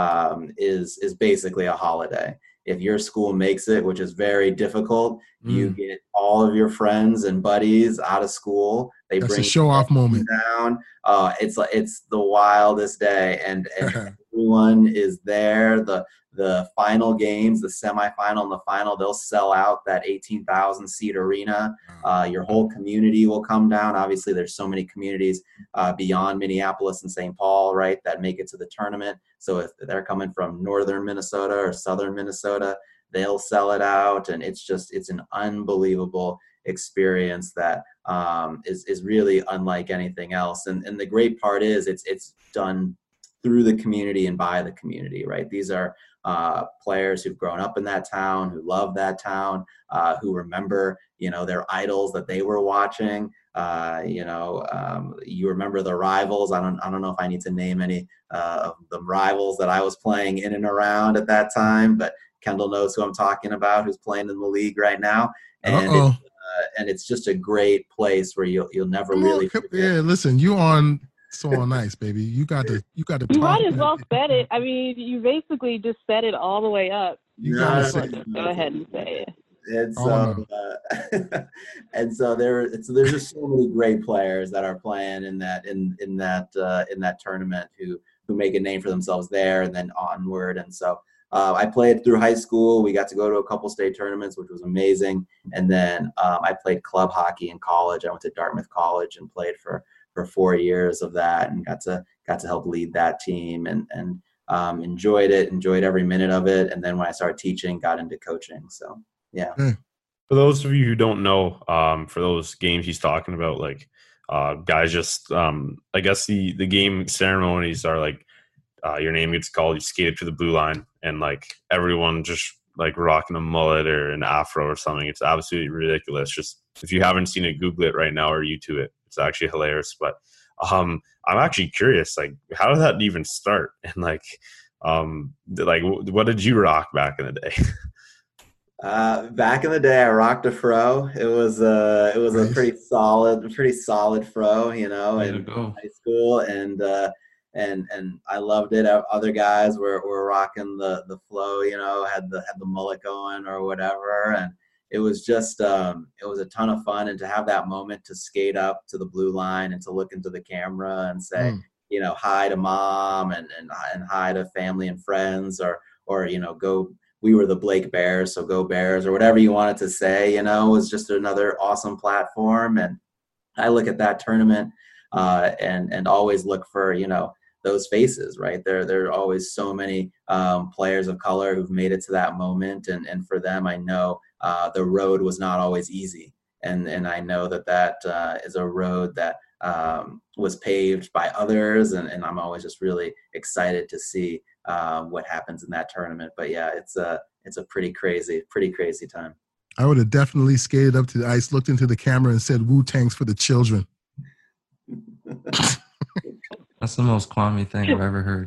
Speaker 5: is basically a holiday. If your school makes it, which is very difficult, you get all of your friends and buddies out of school. That's bring a
Speaker 2: show-off moment
Speaker 5: down. It's the wildest day, and everyone is there. The final games, the semifinal and the final, they'll sell out that 18,000 seat arena. Your whole community will come down. Obviously, there's so many communities beyond Minneapolis and St. Paul, right, that make it to the tournament. So if they're coming from northern Minnesota or southern Minnesota, they'll sell it out. And it's an unbelievable experience that is really unlike anything else. And the great part is it's done through the community and by the community, right? These are players who've grown up in that town, who love that town, who remember, their idols that they were watching. You remember the rivals. I don't know if I need to name any of the rivals that I was playing in and around at that time, but Kendall knows who I'm talking about, who's playing in the league right now. And it's just a great place where you'll never really forget.
Speaker 2: Yeah, listen, you on So on Ice, baby. You got to.
Speaker 7: You might as well set it. I mean, you basically just set it all the way up.
Speaker 2: You gotta
Speaker 7: go ahead and say it.
Speaker 5: And so, and so there's just so many great players that are playing in that tournament who make a name for themselves there and then onward. And so I played through high school. We got to go to a couple state tournaments, which was amazing. And then I played club hockey in college. I went to Dartmouth College and played for 4 years of that, and got to help lead that team, and enjoyed every minute of it. And then when I started teaching, got into coaching. So yeah.
Speaker 4: For those of you who don't know, for those games he's talking about, like guys just I guess the game ceremonies are like your name gets called, you skate up to the blue line, and like everyone just like rocking a mullet or an afro or something. It's absolutely ridiculous. Just if you haven't seen it, Google it right now or YouTube it. It's actually hilarious. But I'm actually curious, like, how did that even start? And like what did you rock back in the day?
Speaker 5: Back in the day, I rocked a fro. It was nice. a pretty solid fro, in high school, and I loved it. Other guys were rocking the flow, had the mullet going or whatever, and it was just it was a ton of fun. And to have that moment to skate up to the blue line and to look into the camera and say, hi to mom and hi to family and friends, or go. We were the Blake Bears, so go Bears, or whatever you wanted to say, was just another awesome platform. And I look at that tournament and always look for, those faces, right? There are always so many players of color who've made it to that moment. And for them, I know the road was not always easy. And I know that is a road that was paved by others. And I'm always just really excited to see what happens in that tournament. But yeah, it's a pretty crazy time.
Speaker 2: I would have definitely skated up to the ice, looked into the camera, and said, "Wu-Tang's for the children."
Speaker 3: That's the most Kwame thing I've ever heard.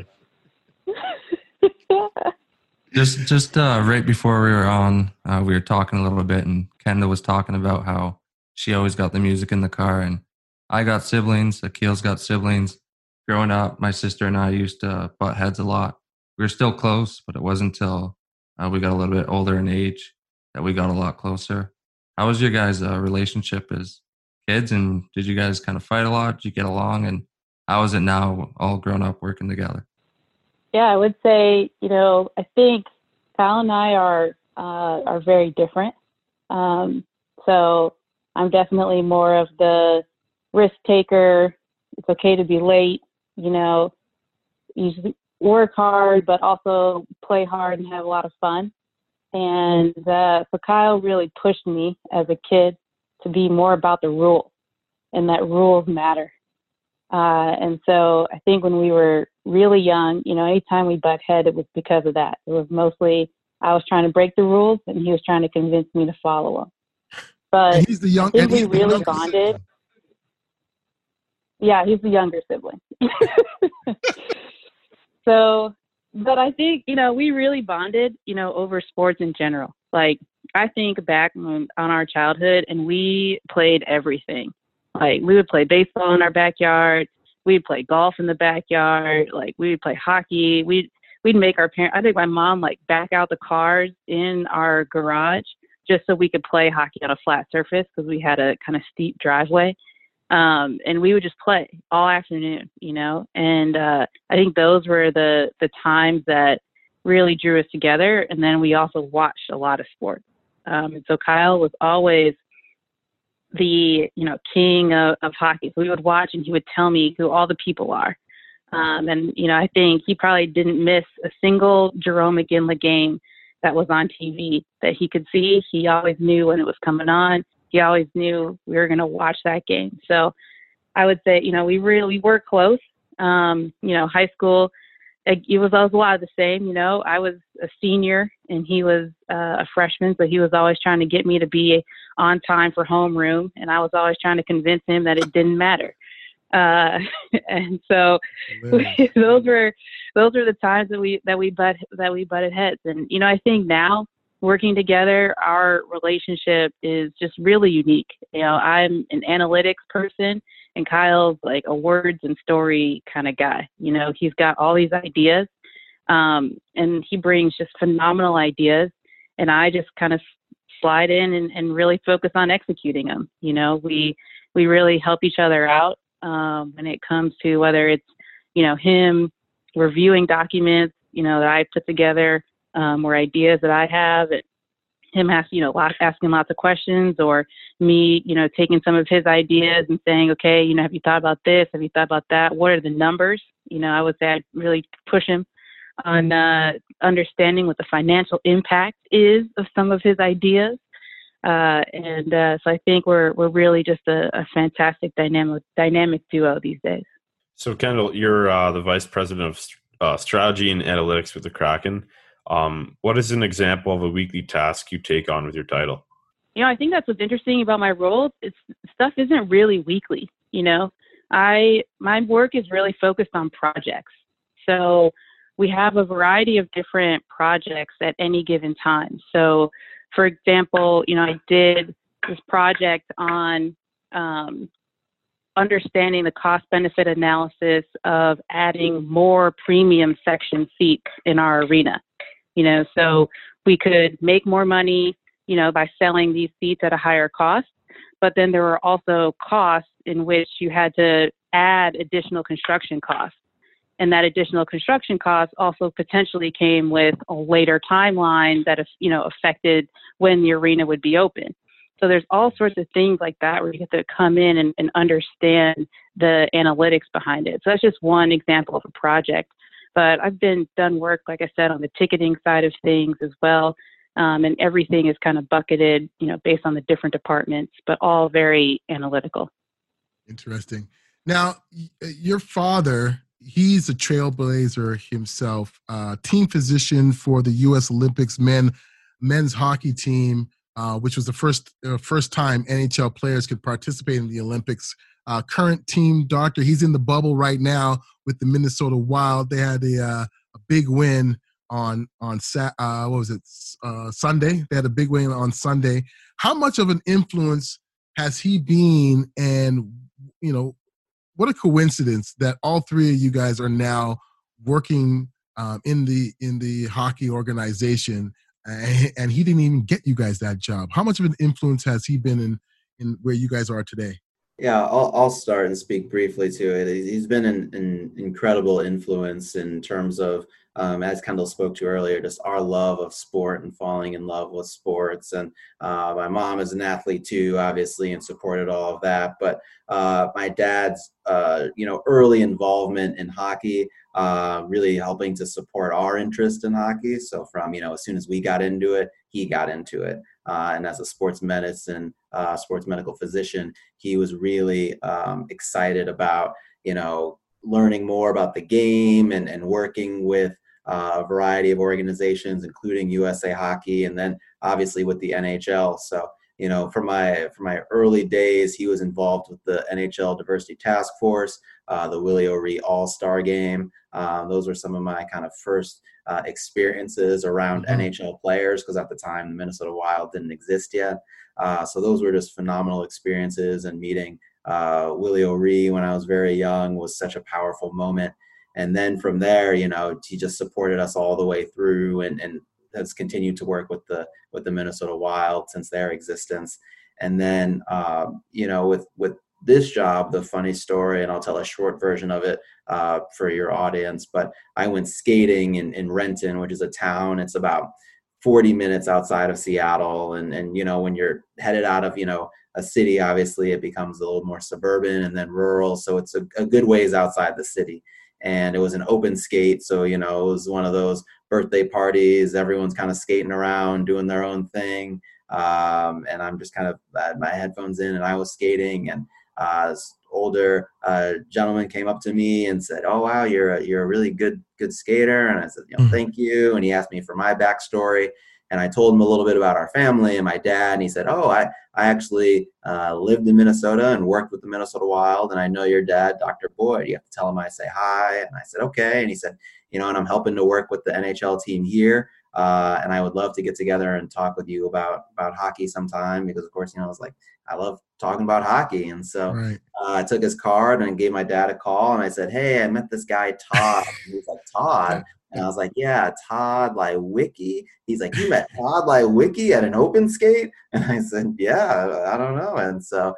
Speaker 3: Just right before we were on, we were talking a little bit, and Kendall was talking about how she always got the music in the car, and I got siblings. Akil's got siblings. Growing up, my sister and I used to butt heads a lot. We were still close, but it wasn't until we got a little bit older in age that we got a lot closer. How was your guys' relationship as kids, and did you guys kind of fight a lot? Did you get along, and how is it now, all grown up working together?
Speaker 7: Yeah, I would say, I think Kyle and I are very different. So I'm definitely more of the risk taker. It's okay to be late, you work hard, but also play hard and have a lot of fun. And so Kyle really pushed me as a kid to be more about the rules, and that rules matter. And so I think when we were really young, anytime we butt head, it was because of that. It was mostly I was trying to break the rules, and he was trying to convince me to follow them. But
Speaker 2: he's the young,
Speaker 7: I think we really bonded. Sibling. Yeah, he's the younger sibling. So, but I think, we really bonded, over sports in general. Like, I think back on our childhood, and we played everything. Like, we would play baseball in our backyard. We'd play golf in the backyard. Like, we would play hockey. We'd make our parents, I think my mom, back out the cars in our garage just so we could play hockey on a flat surface because we had a kind of steep driveway. And we would just play all afternoon, and I think those were the times that really drew us together. And then we also watched a lot of sports. And so Kyle was always the, king of hockey. So we would watch, and he would tell me who all the people are. And, I think he probably didn't miss a single Jerome McGinley game that was on TV that he could see. He always knew when it was coming on. He always knew we were going to watch that game. So I would say, we were close. High school, it was a lot of the same. I was a senior and he was a freshman, so he was always trying to get me to be on time for homeroom, and I was always trying to convince him that it didn't matter. And so those were the times that we butted heads. And I think now, working together, our relationship is just really unique. I'm an analytics person, and Kyle's like a words and story kind of guy. He's got all these ideas, and he brings just phenomenal ideas, and I just kind of slide in and really focus on executing them. We really help each other out when it comes to whether it's, him reviewing documents, that I put together, or ideas that I have, and him asking lots of questions, or me, taking some of his ideas and saying, okay, have you thought about this? Have you thought about that? What are the numbers? I would say I'd really push him on understanding what the financial impact is of some of his ideas. So I think we're really just a fantastic dynamic duo these days.
Speaker 4: So Kendall, you're the vice president of strategy and analytics with the Kraken. What is an example of a weekly task you take on with your title?
Speaker 7: I think that's what's interesting about my role. Stuff isn't really weekly. My work is really focused on projects. So we have a variety of different projects at any given time. So, for example, I did this project on understanding the cost-benefit analysis of adding more premium section seats in our arena. So we could make more money, by selling these seats at a higher cost, but then there were also costs in which you had to add additional construction costs. And that additional construction cost also potentially came with a later timeline that, affected when the arena would be open. So there's all sorts of things like that where you have to come in and understand the analytics behind it. So that's just one example of a project. But I've done work, like I said, on the ticketing side of things as well. And everything is kind of bucketed, based on the different departments, but all very analytical.
Speaker 2: Interesting. Now, your father, he's a trailblazer himself, team physician for the U.S. Olympics men's hockey team, which was the first time NHL players could participate in the Olympics. Current team doctor, he's in the bubble right now with the Minnesota Wild. They had a big win on Sunday. They had a big win on Sunday. How much of an influence has he been, and what a coincidence that all three of you guys are now working in the hockey organization, and he didn't even get you guys that job. How much of an influence has he been in where you guys are today?
Speaker 5: Yeah, I'll start and speak briefly to it. He's been an incredible influence in terms of, as Kendall spoke to earlier, just our love of sport and falling in love with sports. And my mom is an athlete too, obviously, and supported all of that. But my dad's, early involvement in hockey, really helping to support our interest in hockey. So from, as soon as we got into it, he got into it. And as a sports medical physician, he was really excited about, learning more about the game and working with a variety of organizations, including USA Hockey, and then obviously with the NHL. So, for my early days, he was involved with the NHL Diversity Task Force, the Willie O'Ree All-Star Game. Those were some of my kind of first experiences around NHL players, because at the time the Minnesota Wild didn't exist yet. So those were just phenomenal experiences, and meeting Willie O'Ree when I was very young was such a powerful moment. And then from there, he just supported us all the way through, and has continued to work with the Minnesota Wild since their existence. And then, with this job, the funny story, and I'll tell a short version of it for your audience, but I went skating in Renton, which is a town. It's about 40 minutes outside of Seattle. And when you're headed out of, a city, obviously it becomes a little more suburban and then rural. So it's a good ways outside the city. And it was an open skate. So, it was one of those birthday parties. Everyone's kind of skating around, doing their own thing. And I'm just kind of had my headphones in, and I was skating, and this older gentleman came up to me and said, "Oh, wow, you're a really good skater." And I said, "Thank you." And he asked me for my backstory. And I told him a little bit about our family and my dad. And he said, "Oh, I actually lived in Minnesota and worked with the Minnesota Wild. And I know your dad, Dr. Boyd. You have to tell him I say hi." And I said, "Okay." And he said, "And I'm helping to work with the NHL team here. And I would love to get together and talk with you about hockey sometime." Because, of course, I was like, I love talking about hockey. And so I took his card and gave my dad a call. And I said, "Hey, I met this guy, Todd." And he was like, "Todd?" And I was like, "Yeah, Todd Leiweke." He's like, "You met Todd Leiweke at an open skate?" And I said, "Yeah, I don't know." And so,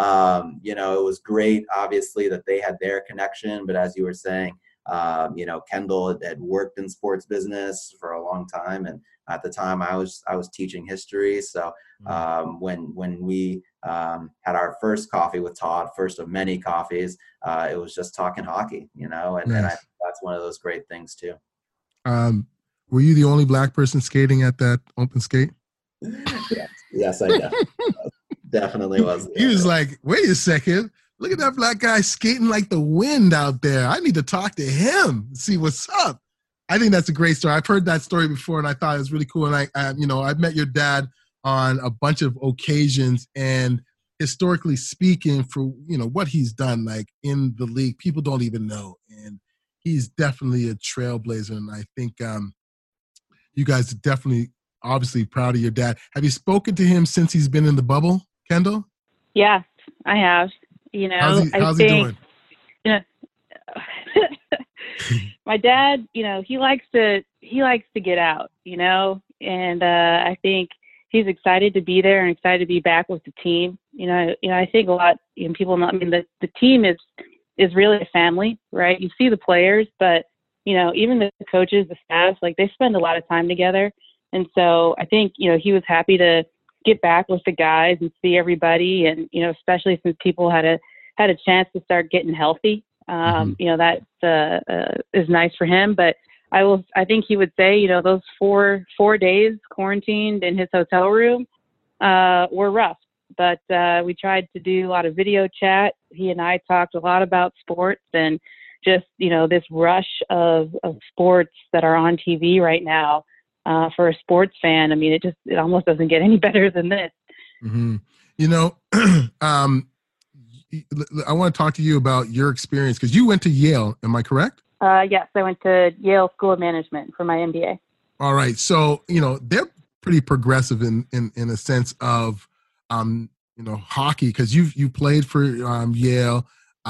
Speaker 5: it was great, obviously, that they had their connection. But as you were saying, Kendall had worked in sports business for a long time. And at the time I was teaching history. So when we had our first coffee with Todd, first of many coffees, it was just talking hockey, and I think that's one of those great things too.
Speaker 2: Were you the only Black person skating at that open skate?
Speaker 5: Yes, I definitely was.
Speaker 2: He was like, "Wait a second. Look at that Black guy skating like the wind out there. I need to talk to him, see what's up." I think that's a great story. I've heard that story before, and I thought it was really cool. And I've met your dad on a bunch of occasions, and historically speaking, for what he's done, like in the league, people don't even know. And he's definitely a trailblazer. And I think you guys are definitely, obviously, proud of your dad. Have you spoken to him since he's been in the bubble, Kendall?
Speaker 7: Yeah, I have.
Speaker 2: How's he doing?
Speaker 7: My dad, he likes to get out, and I think he's excited to be there and excited to be back with the team. I think a lot, people know, the team is really a family, right? You see the players, but even the coaches, the staff, like they spend a lot of time together. And so I think, he was happy to get back with the guys and see everybody. And, especially since people had a chance to start getting healthy. That is nice for him. But I think he would say, those four days quarantined in his hotel room were rough. But we tried to do a lot of video chat. He and I talked a lot about sports and just, this rush of sports that are on TV right now for a sports fan. It almost doesn't get any better than this.
Speaker 2: Mm-hmm. I want to talk to you about your experience, because you went to Yale. Am I correct?
Speaker 7: Yes, I went to Yale School of Management for my MBA.
Speaker 2: All right. So, they're pretty progressive in a sense of hockey, because you played for Yale.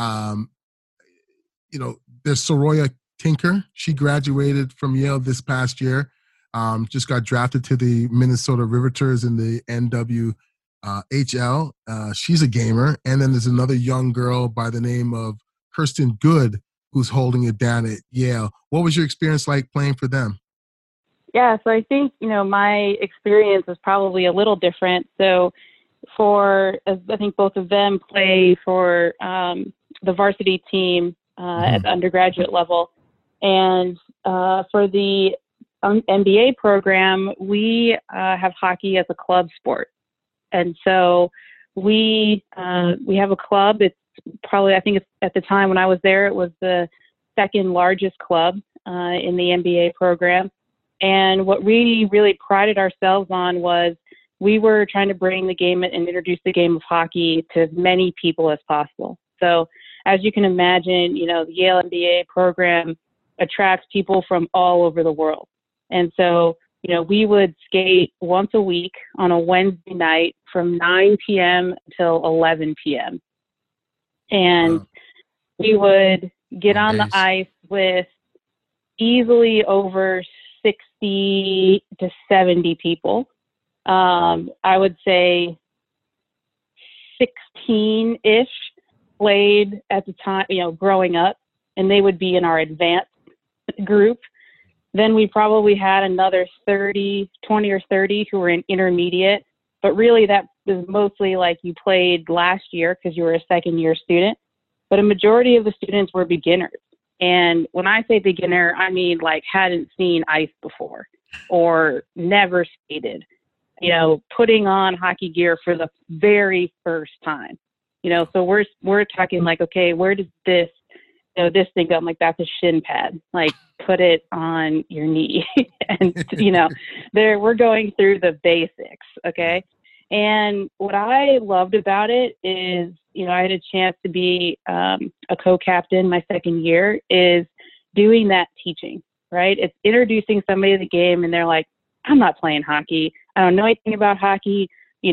Speaker 2: There's Soroya Tinker. She graduated from Yale this past year. Just got drafted to the Minnesota Riveters in the NWHL. She's a gamer. And then there's another young girl by the name of Kirsten Good who's holding it down at Yale. What was your experience like playing for them?
Speaker 7: Yeah, so I think, my experience was probably a little different. So I think both of them play for the varsity team at the undergraduate level. And for the MBA program, we have hockey as a club sport. And so we have a club. It's probably, I think it's, at the time when I was there, it was the second largest club in the MBA program. And what we really prided ourselves on was we were trying to bring the game and introduce the game of hockey to as many people as possible. So as you can imagine, the Yale MBA program attracts people from all over the world. And so, we would skate once a week on a Wednesday night from 9 p.m. till 11 p.m. And we would get on the ice with easily over 60 to 70 people. I would say 16-ish played at the time, growing up, and they would be in our advanced group. Then we probably had another 20 or 30 who were in intermediate, but really that was mostly like you played last year because you were a second-year student, but a majority of the students were beginners. And when I say beginner, I mean like hadn't seen ice before or never skated, putting on hockey gear for the very first time. So we're talking like, okay, where does this thing go? I'm like, that's a shin pad. Like, put it on your knee. And, we're going through the basics, okay? And what I loved about it is, I had a chance to be a co-captain my second year, is doing that teaching, right? It's introducing somebody to the game and they're like, I'm not playing hockey. I don't know anything about hockey.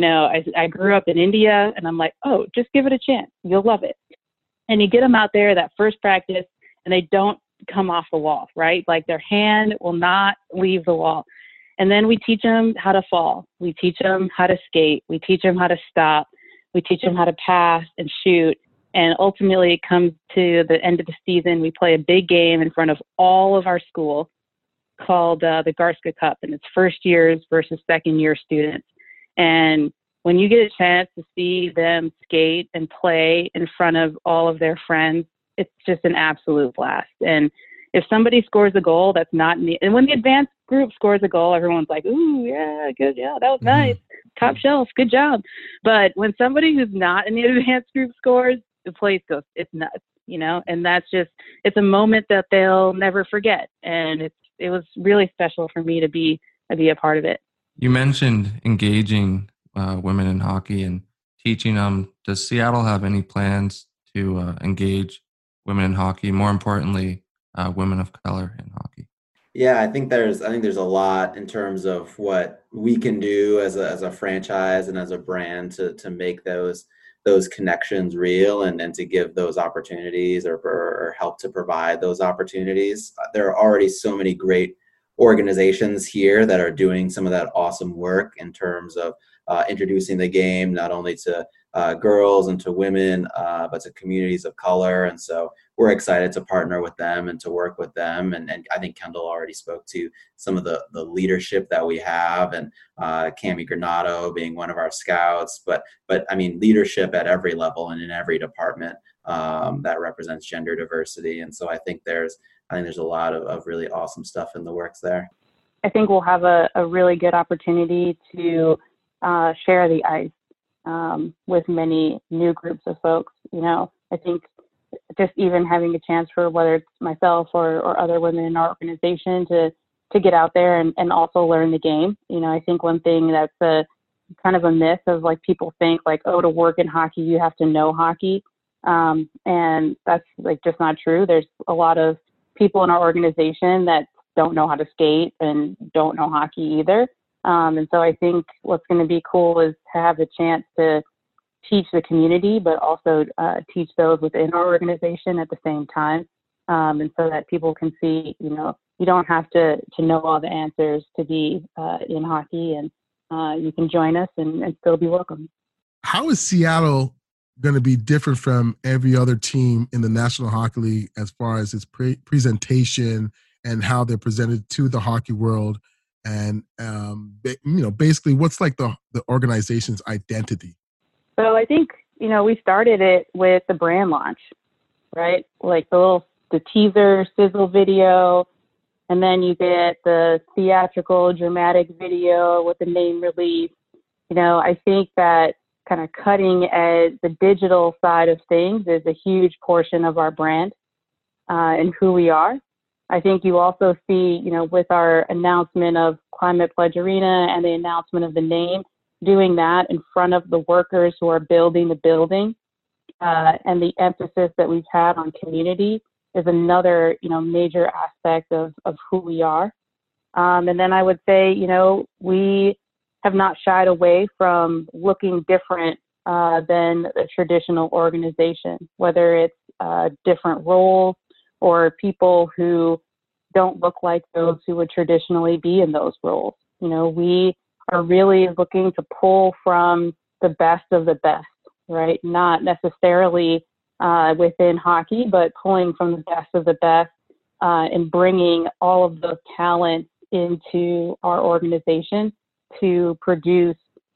Speaker 7: I grew up in India, and I'm like, oh, just give it a chance. You'll love it. And you get them out there that first practice and they don't come off the wall, right? Like their hand will not leave the wall. And then we teach them how to fall. We teach them how to skate. We teach them how to stop. We teach them how to pass and shoot. And ultimately it comes to the end of the season. We play a big game in front of all of our school called the Garska Cup. And it's first years versus second year students. And when you get a chance to see them skate and play in front of all of their friends, it's just an absolute blast. And if somebody scores a goal that's not and when the advanced group scores a goal, everyone's like, ooh, yeah, good, yeah, that was nice, top shelf, good job. But when somebody who's not in the advanced group scores, the place goes, it's nuts, and that's just, it's a moment that they'll never forget. And it was really special for me to be a part of it.
Speaker 3: You mentioned engaging women in hockey and teaching them. Does Seattle have any plans to engage women in hockey? More importantly, women of color in hockey.
Speaker 5: Yeah, I think there's a lot in terms of what we can do as a franchise and as a brand to make those connections real and to give those opportunities or help to provide those opportunities. There are already so many great organizations here that are doing some of that awesome work in terms of introducing the game not only to girls and to women, but to communities of color. And so we're excited to partner with them and to work with them. And I think Kendall already spoke to some of the leadership that we have, and Cami Granado being one of our scouts. But I mean, leadership at every level and in every department that represents gender diversity. And so I think there's a lot of really awesome stuff in the works there.
Speaker 7: I think we'll have a really good opportunity to share the ice with many new groups of folks. I think just even having a chance for whether it's myself or other women in our organization to get out there and also learn the game. I think one thing that's a kind of a myth of like people think like, oh, to work in hockey, you have to know hockey. And that's like just not true. There's a lot of people in our organization that don't know how to skate and don't know hockey either. And so I think what's going to be cool is to have the chance to teach the community, but also teach those within our organization at the same time. And so that people can see, you know, you don't have to know all the answers to be in hockey, and you can join us and still be welcome.
Speaker 2: How is Seattle going to be different from every other team in the National Hockey League as far as its presentation and how they're presented to the hockey world? And, you know, basically what's like the organization's identity?
Speaker 7: So I think, you know, we started it with the brand launch, right? Like the teaser sizzle video, and then you get the theatrical dramatic video with the name release. You know, I think that kind of cutting edge, the digital side of things is a huge portion of our brand and who we are. I think you also see, you know, with our announcement of Climate Pledge Arena and the announcement of the name, doing that in front of the workers who are building the building, and the emphasis that we've had on community is another, you know, major aspect of who we are. And then I would say, you know, we have not shied away from looking different than a traditional organization, whether it's different roles or people who don't look like those who would traditionally be in those roles. You know, we are really looking to pull from the best of the best, right? Not necessarily within hockey, but pulling from the best of the best and bringing all of those talents into our organization to produce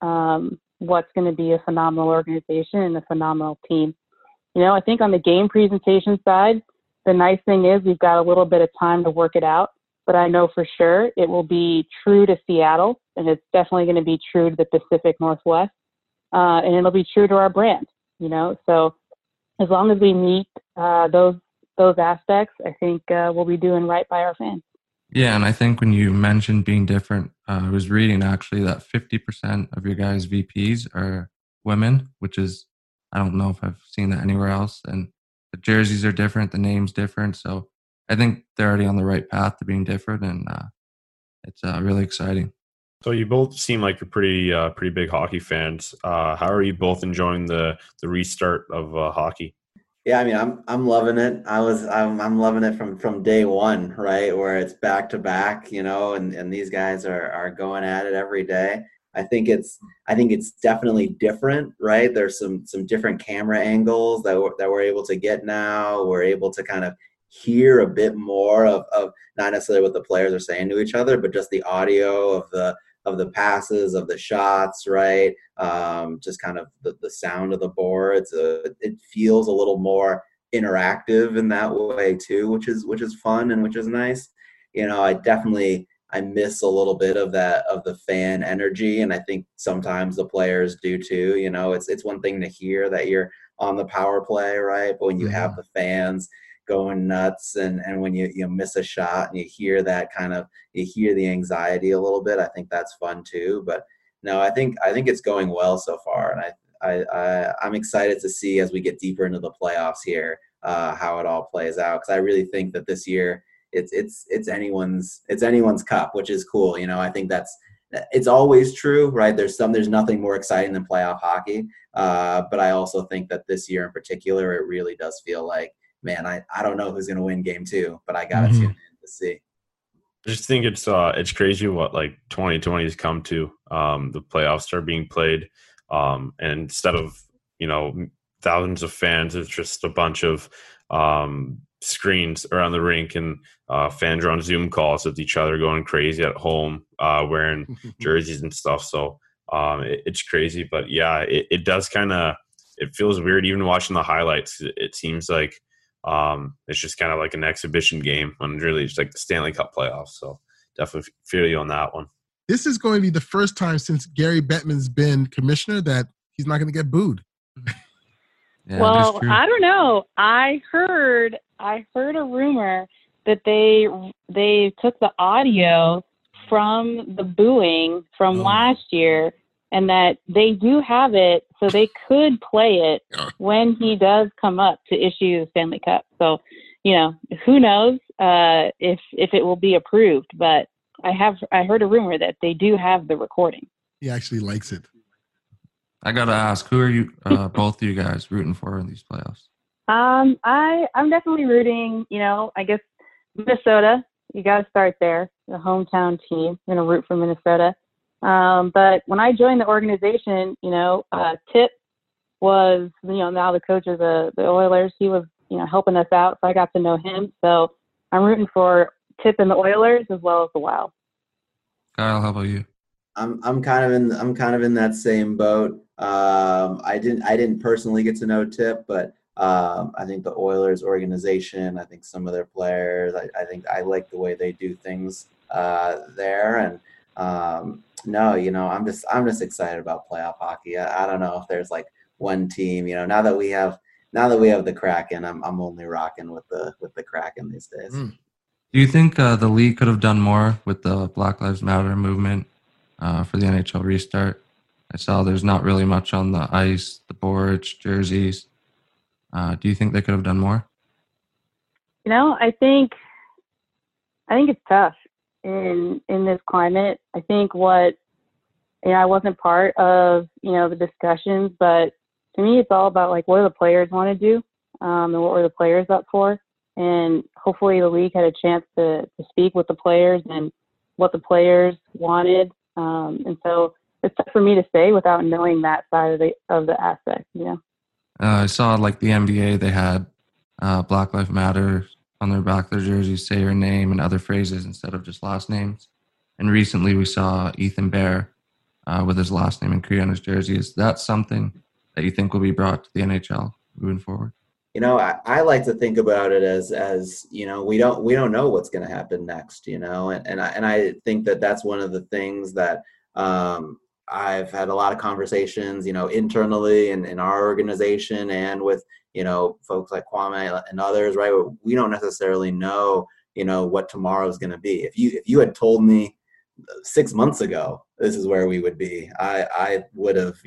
Speaker 7: what's going to be a phenomenal organization and a phenomenal team. You know, I think on the game presentation side, the nice thing is we've got a little bit of time to work it out, but I know for sure it will be true to Seattle, and it's definitely going to be true to the Pacific Northwest, and it'll be true to our brand, you know. So as long as we meet those aspects, I think we'll be doing right by our fans.
Speaker 3: Yeah, and I think when you mentioned being different, I was reading actually that 50% of your guys' VPs are women, which is, I don't know if I've seen that anywhere else. And the jerseys are different, the name's different. So I think they're already on the right path to being different, and it's really exciting.
Speaker 4: So you both seem like you're pretty big hockey fans. How are you both enjoying the restart of hockey?
Speaker 5: Yeah, I mean, I'm loving it. I'm loving it from day one, right? Where it's back to back, you know, and these guys are going at it every day. I think it's definitely different, right? There's some different camera angles that we're able to get now. We're able to kind of hear a bit more of not necessarily what the players are saying to each other, but just the audio of the passes, of the shots, right? Just kind of the sound of the boards. It feels a little more interactive in that way too, which is fun and which is nice. You know, I miss a little bit of the fan energy, and I think sometimes the players do too. You know, it's one thing to hear that you're on the power play, right? But when you have the fans going nuts and when you miss a shot and you hear the anxiety a little bit, I think that's fun too. But no, I think it's going well so far, and I'm excited to see as we get deeper into the playoffs here how it all plays out, because I really think that this year it's anyone's cup, which is cool. You know, I think it's always true, right? There's nothing more exciting than playoff hockey, but I also think that this year in particular, it really does feel like, man, I don't know who's going to win game 2, but I got to tune in to see.
Speaker 4: I just think it's crazy what like 2020 has come to. The playoffs are being played, and instead of, you know, thousands of fans, it's just a bunch of screens around the rink, and fans are on Zoom calls with each other, going crazy at home, wearing jerseys and stuff. So it's crazy, but yeah, it does kind of, it feels weird even watching the highlights. It seems like it's just kind of like an exhibition game when really it's like the Stanley Cup playoffs. So definitely feel you on that one.
Speaker 2: This is going to be the first time since Gary Bettman's been commissioner that he's not going to get booed.
Speaker 7: Yeah, well, I don't know. I heard a rumor that they took the audio from the booing from last year, and that they do have it, so they could play it when he does come up to issue the Stanley Cup. So, you know, who knows if it will be approved, but I heard a rumor that they do have the recording.
Speaker 2: He actually likes it.
Speaker 3: I gotta ask, who are you, both of you guys, rooting for in these playoffs?
Speaker 7: I'm definitely rooting. I guess Minnesota. You got to start there. The hometown team. I'm gonna root for Minnesota. But when I joined the organization, Tip was, now the coach of the Oilers. He was, helping us out, so I got to know him. So I'm rooting for Tip and the Oilers as well as the Wild.
Speaker 3: Kyle, how about you?
Speaker 5: I'm kind of in that same boat. I didn't personally get to know Tip, but I think the Oilers organization, I think some of their players, I think I like the way they do things there. And I'm just excited about playoff hockey. I don't know if there's like one team. Now that we have the Kraken, I'm only rocking with the Kraken these days.
Speaker 3: Do you think the league could have done more with the Black Lives Matter movement for the NHL restart? I saw there's not really much on the ice, the boards, jerseys. Do you think they could have done more?
Speaker 7: I think it's tough in this climate. I think I wasn't part of, the discussions, but to me, it's all about like what do the players want to do, and what were the players up for, and hopefully the league had a chance to speak with the players and what the players wanted, and so it's tough for me to say without knowing that side of the aspect.
Speaker 3: I saw like the NBA, they had Black Lives Matter on their back of their jerseys, say your name and other phrases instead of just last names. And recently we saw Ethan Bear with his last name in Cree on his jersey. Is that something that you think will be brought to the NHL moving forward?
Speaker 5: I like to think about it as we don't know what's going to happen next, and I think that that's one of the things that I've had a lot of conversations, internally and in our organization and with, folks like Kwame and others, right? We don't necessarily know, what tomorrow is going to be. If you had told me 6 months ago, this is where we would be, I would have,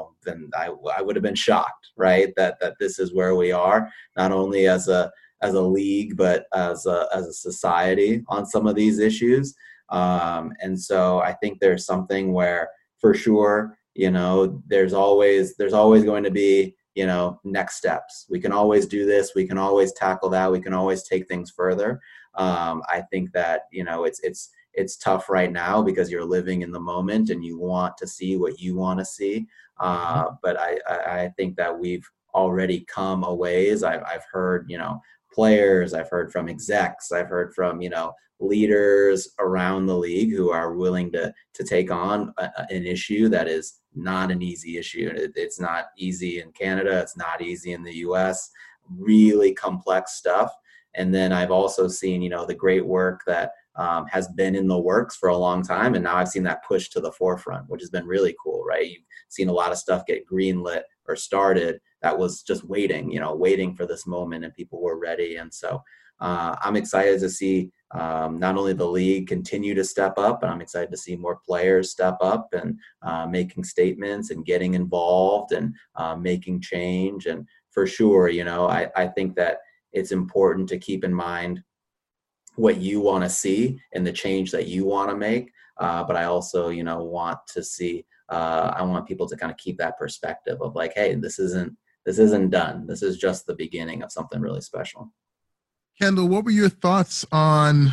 Speaker 5: I would have been shocked, right? That this is where we are, not only as a league, but as a society on some of these issues. And so I think there's something where, for sure, there's always going to be, next steps. We can always do this. We can always tackle that. We can always take things further. I think that, it's tough right now because you're living in the moment and you want to see what you want to see. But I think that we've already come a ways. I've heard, players, I've heard from execs, I've heard from, leaders around the league who are willing to take on an issue that is not an easy issue. It's not easy in Canada. It's not easy in the US, really complex stuff. And then I've also seen, the great work that has been in the works for a long time. And now I've seen that push to the forefront, which has been really cool, right? You've seen a lot of stuff get greenlit or started that was just waiting for this moment, and people were ready. And so I'm excited to see not only the league continue to step up, but I'm excited to see more players step up and making statements and getting involved and making change. And for sure, I think that it's important to keep in mind what you want to see and the change that you want to make. But I also, want to see, I want people to kind of keep that perspective of like, hey, this isn't done. This is just the beginning of something really special.
Speaker 2: Kendall, what were your thoughts on,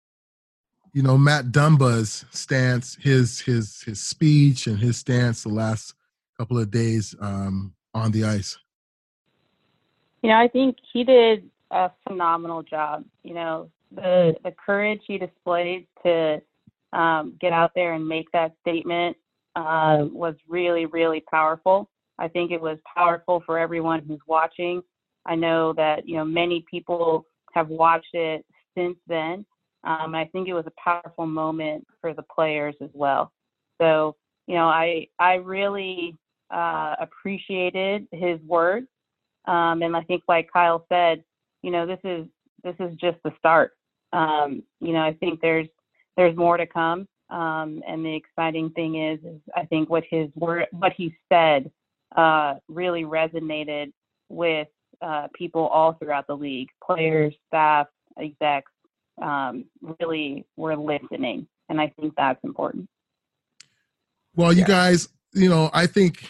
Speaker 2: Matt Dumba's stance, his speech and his stance the last couple of days on the ice?
Speaker 7: I think he did a phenomenal job. The courage he displayed to get out there and make that statement was really, really powerful. I think it was powerful for everyone who's watching. I know that, many people have watched it since then. I think it was a powerful moment for the players as well. So, I really appreciated his words. And I think like Kyle said, this is just the start. I think there's more to come. And the exciting thing is I think what he said really resonated with people all throughout the league, players, staff, execs, really were listening. And I think that's important.
Speaker 2: Well, you guys, I think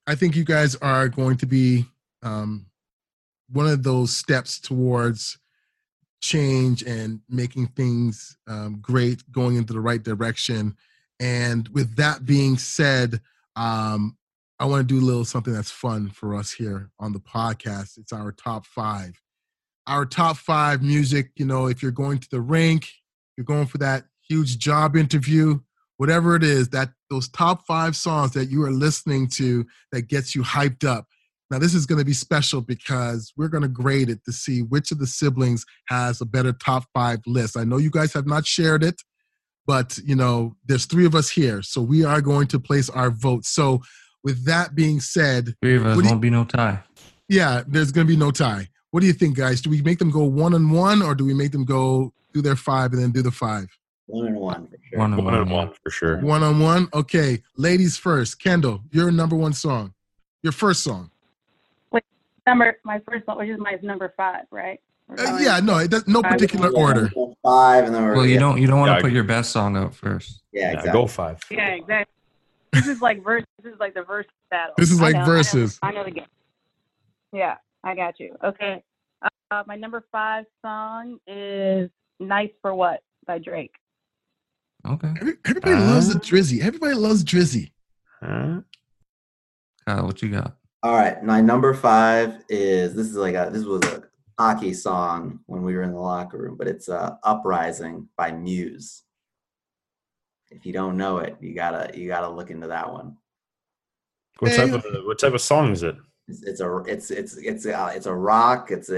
Speaker 2: I think you guys are going to be one of those steps towards change and making things great, going into the right direction. And with that being said, I want to do a little something that's fun for us here on the podcast. It's our top 5. Our top 5 music, if you're going to the rink, you're going for that huge job interview, whatever it is, that those top 5 songs that you are listening to that gets you hyped up. Now, this is going to be special because we're going to grade it to see which of the siblings has a better top 5 list. I know you guys have not shared it, but, there's 3 of us here, so we are going to place our votes. So with that being said,
Speaker 3: 3 of us won't be no tie.
Speaker 2: Yeah, there's going to be no tie. What do you think, guys? Do we make them go 1-1, or do we make them go do their 5 and then do the 5?
Speaker 5: 1-1 for sure.
Speaker 4: 1-1 for sure.
Speaker 2: 1-1. Okay, ladies first. Kendall, your number 1 song. Your first song.
Speaker 7: Wait, my first song, which is my number 5, right?
Speaker 2: It does no particular order.
Speaker 5: 5, and then
Speaker 3: you don't want to put your best song out first.
Speaker 5: Yeah, exactly.
Speaker 4: Go 5.
Speaker 7: Yeah, exactly. This is like verse. This is like the verse battle.
Speaker 2: This is like verses.
Speaker 7: I know the game. Yeah, I got you. Okay. My number 5 song is "Nice for What" by Drake.
Speaker 3: Okay.
Speaker 2: Everybody loves the Drizzy. Everybody loves Drizzy.
Speaker 3: Kyle, what you got?
Speaker 5: All right, my number 5 is this was a hockey song when we were in the locker room, but it's "Uprising" by Muse. If you don't know it, you gotta look into that one.
Speaker 4: What type of song is it?
Speaker 5: It's a rock. It's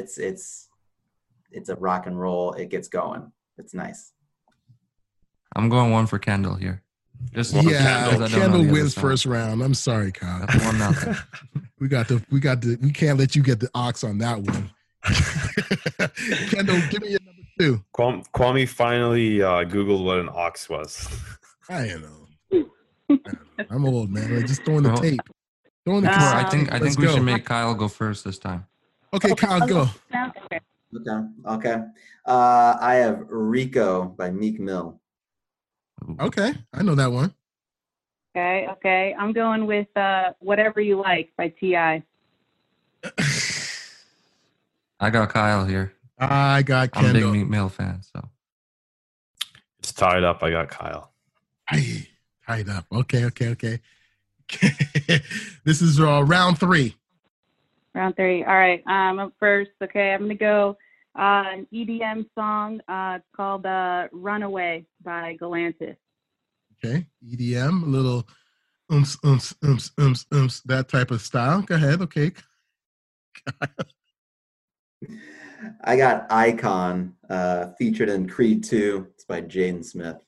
Speaker 5: a rock and roll. It gets going. It's nice.
Speaker 3: I'm going 1 for Kendall here.
Speaker 2: Kendall wins first round. I'm sorry, Kyle.
Speaker 3: That's 1-0.
Speaker 2: We can't let you get the ox on that one. Kendall, give me your number 2.
Speaker 4: Kwame finally Googled what an ox was.
Speaker 2: I know. I'm old, man. I'm just throwing the tape.
Speaker 3: I think we should make Kyle go first this time.
Speaker 2: Okay, Kyle, go.
Speaker 5: Okay. I have "Rico" by Meek Mill.
Speaker 2: Okay, I know that one.
Speaker 7: Okay. I'm going with "Whatever You Like" by T.I.
Speaker 3: I got Kyle here.
Speaker 2: I got Kendall.
Speaker 3: I'm a big Meek Mill fan, so
Speaker 4: it's tied up. I got Kyle.
Speaker 2: Tied up. Okay. This is round 3.
Speaker 7: Round 3. All right. I'm up first. Okay, I'm gonna go an EDM song. It's called "Runaway" by Galantis.
Speaker 2: Okay, EDM, a little that type of style. Go ahead. Okay.
Speaker 5: I got "Icon," featured in Creed 2. It's by Jaden Smith.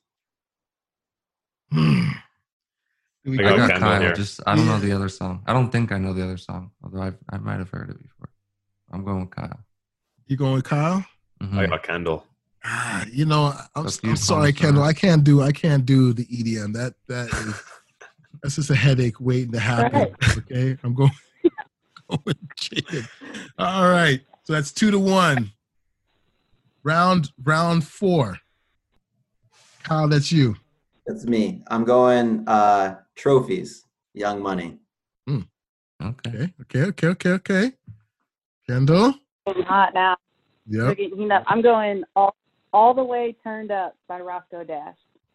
Speaker 3: I got Kyle. I don't know the other song. I don't think I know the other song, although I might have heard it before. I'm going with Kyle.
Speaker 2: You going with Kyle?
Speaker 4: Mm-hmm. I got Kendall.
Speaker 2: I'm sorry, Kendall. I can't do the EDM. That's just a headache waiting to happen. Okay, I'm going with Jaden. All right, so that's 2-1. Round 4. Kyle, that's you.
Speaker 5: That's me. I'm going "Trophies," Young Money.
Speaker 3: Okay.
Speaker 2: Kendall?
Speaker 7: I'm hot now.
Speaker 2: Yep.
Speaker 7: I'm going all the way turned up by Roscoe Dash.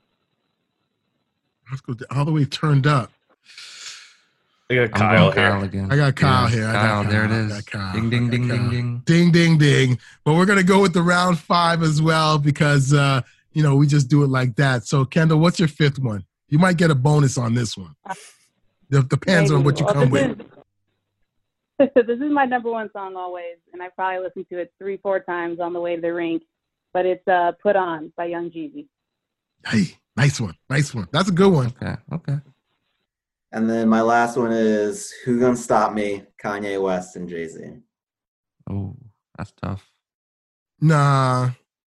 Speaker 2: All the way turned up.
Speaker 4: I got Kyle
Speaker 3: again.
Speaker 2: I got Kyle here.
Speaker 3: Kyle, there it is. Ding, ding, ding, ding, ding.
Speaker 2: Ding, ding, ding. But we're going to go with the round 5 as well because, we just do it like that. So, Kendall, what's your 5th one? You might get a bonus on this one. It depends on what you come with.
Speaker 7: This is my number 1 song always, and I probably listened to it 3-4 times on the way to the rink. But it's "Put On" by Young Jeezy.
Speaker 2: Hey, nice one. That's a good one.
Speaker 3: Okay.
Speaker 5: And then my last one is "Who Gonna Stop Me," Kanye West and Jay-Z.
Speaker 3: Oh, that's tough.
Speaker 2: Nah.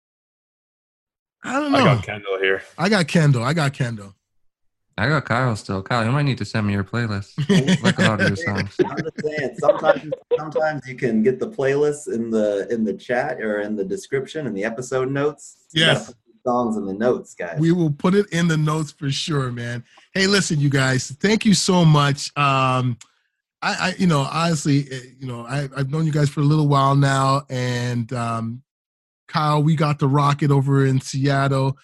Speaker 2: I don't know.
Speaker 4: I got Kendall here.
Speaker 2: I got Kendall.
Speaker 3: I got Kyle still. Kyle, you might need to send me your playlist. Like a lot of your songs.
Speaker 5: I'm just saying, sometimes you can get the playlist in the chat or in the description in the episode notes.
Speaker 2: Yes.
Speaker 5: songs in the notes, guys.
Speaker 2: We will put it in the notes for sure, man. Hey, listen, you guys, thank you so much. Honestly, I've known you guys for a little while now, and Kyle, we got the rocket over in Seattle.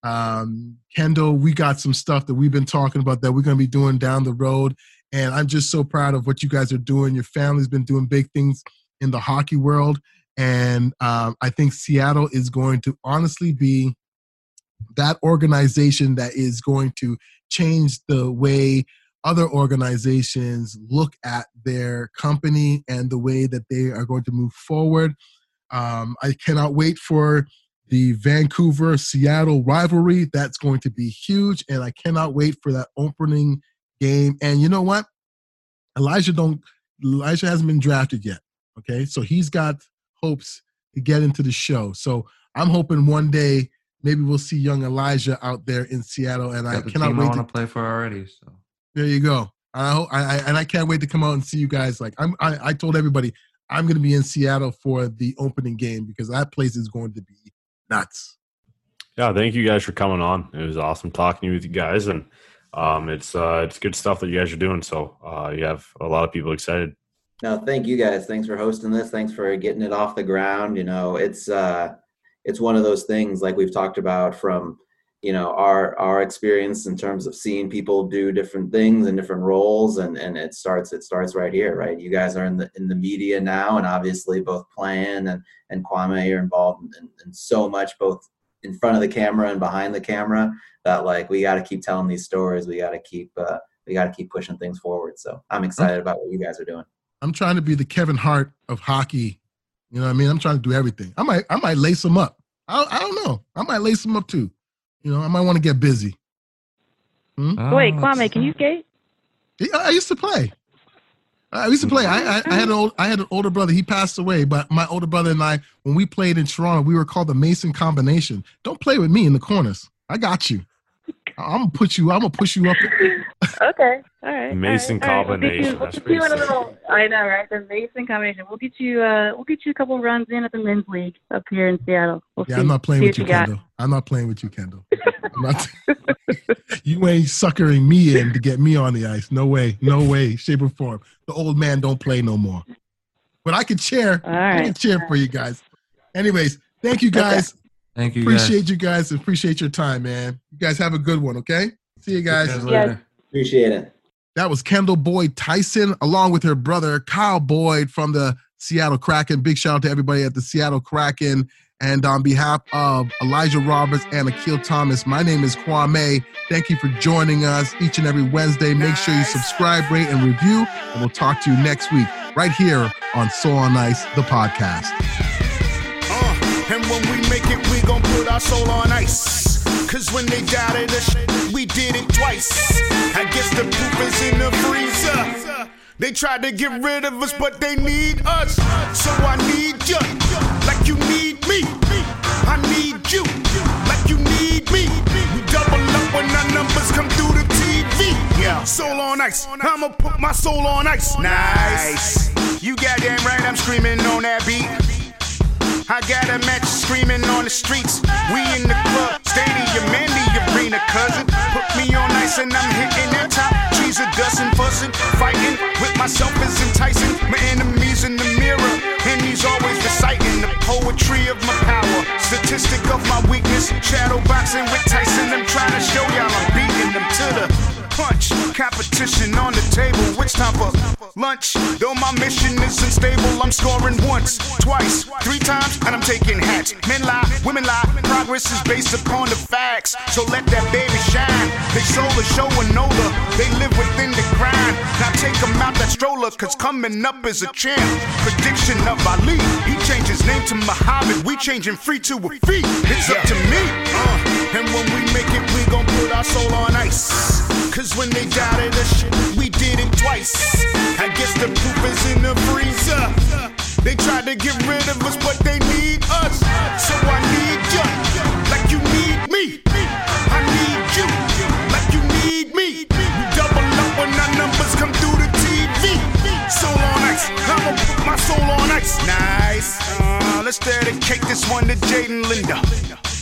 Speaker 2: Kendall, we got some stuff that we've been talking about that we're going to be doing down the road. And I'm just so proud of what you guys are doing. Your family's been doing big things in the hockey world. And I think Seattle is going to honestly be that organization that is going to change the way other organizations look at their company and the way that they are going to move forward. I cannot wait for the Vancouver-Seattle rivalry. That's going to be huge, and I cannot wait for that opening game. And you know what? Elijah hasn't been drafted yet, okay? So he's got hopes to get into the show. So I'm hoping one day maybe we'll see young Elijah out there in Seattle, and I cannot wait
Speaker 3: to play for already. So
Speaker 2: there you go. I can't wait to come out and see you guys. Like I told everybody, I'm going to be in Seattle for the opening game because that place is going to be nuts.
Speaker 4: Yeah, thank you guys for coming on. It was awesome talking with you guys, and it's good stuff that you guys are doing. So you have a lot of people excited.
Speaker 5: No, thank you guys. Thanks for hosting this. Thanks for getting it off the ground. You know, it's one of those things like we've talked about from, you know, our experience in terms of seeing people do different things and different roles, and it starts right here, right? You guys are in the media now, and obviously both playing and Kwame are involved in so much, both in front of the camera and behind the camera, that like we got to keep telling these stories. We got to keep pushing things forward. So I'm excited about what you guys are doing.
Speaker 2: I'm trying to be the Kevin Hart of hockey. You know what I mean? I'm trying to do everything. I might lace him up. I don't know. I might lace him up too. You know, I might want to get busy.
Speaker 7: Wait, Kwame, can you skate?
Speaker 2: I used to play. I had an older brother. He passed away, but my older brother and I, when we played in Toronto, we were called the Mason Combination. Don't play with me in the corners. I got you. I'm gonna push you up.
Speaker 7: Okay, all right.
Speaker 4: Mason Combination.
Speaker 7: We'll get you in a little. I know, right? The Mason Combination. We'll get you a couple runs in at the men's league up here in Seattle.
Speaker 2: I'm not playing with you, Kendall. I'm not playing with you, Kendall. You ain't suckering me in to get me on the ice. No way, shape or form. The old man don't play no more. But I can cheer.
Speaker 7: All right.
Speaker 2: I can cheer for you guys. Anyways, thank you guys.
Speaker 3: Okay. Thank you.
Speaker 2: Appreciate you guys and appreciate your time, man. You guys have a good one, okay? See you guys.
Speaker 5: Yeah. Appreciate it.
Speaker 2: That was Kendall Boyd Tyson, along with her brother, Kyle Boyd from the Seattle Kraken. Big shout out to everybody at the Seattle Kraken. And on behalf of Elijah Roberts and Akil Thomas, my name is Kwame. Thank you for joining us each and every Wednesday. Make sure you subscribe, rate, and review. And we'll talk to you next week right here on Soul on Ice, the podcast.
Speaker 1: And when we make it, we gon' put our soul on ice. Cause when they doubted us, we did it twice. I guess the proof is in the freezer. They tried to get rid of us, but they need us. So I need you, like you need me. I need you, like you need me. We double up when our numbers come through the TV. Yeah, soul on ice, I'ma put my soul on ice. Nice. You goddamn right, I'm screaming on that beat. I got a match screaming on the streets. We in the club, stadium, and the arena, cousin. Put me on ice and I'm hitting that top. Trees are dusting, fussing, fighting. With myself is enticing. My enemies in the mirror, and he's always reciting the poetry of my power. Statistic of my weakness. Shadow boxing with Tyson. I'm trying to show y'all I'm beating them to the punch. Competition on the table. It's time for lunch. Though my mission is unstable, I'm scoring once, twice, 3 times, and I'm taking hats. Men lie, women lie. Progress is based upon the facts. So let that baby shine. They sold the show and older. They live within the grind. Now take them out that stroller, cause coming up is a champ. Prediction of Ali. He changed his name to Muhammad. We changing free to a fee. It's up to me. And when we make it, we gon' put our soul on ice. Cause when they doubted us, we did it twice. I guess the proof is in the freezer. They tried to get rid of us, but they need us. So I need you, like you need me. I need you, like you need me. We double up when our numbers come through the TV. Soul on ice, I'ma put my soul on ice. Nice. Let's dedicate this one to Jaden Linda.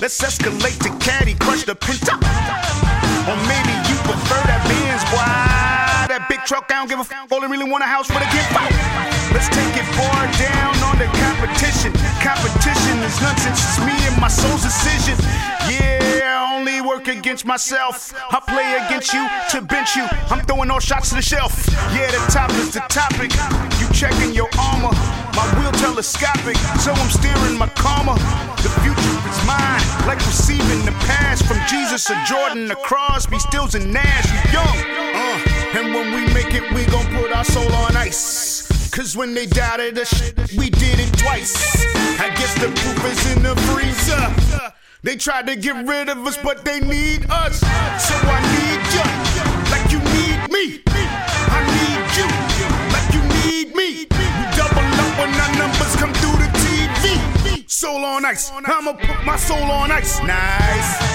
Speaker 1: let's escalate to Caddy, crush the Pinto. Or maybe you prefer that Benz, boy. That big truck, I don't give a f***, only really want a house for the gift. Let's take it far down on the competition. Competition is nonsense, it's me and my soul's decision. Yeah, I only work against myself. I play against you to bench you. I'm throwing all shots to the shelf. Yeah, the top is the topic. You checking your armor. My wheel telescopic, so I'm steering my karma. The future is mine, like receiving the pass from Jesus or Jordan to Crosby, Stills and Nash. You young, and when we make it, we gon' put our soul on ice. Cause when they doubted us, we did it twice. I guess the proof is in the freezer. They tried to get rid of us, but they need us. So I need you, like you need me. I need you, like you need me. We double up when our numbers come through the TV. Soul on ice, I'ma put my soul on ice. Nice.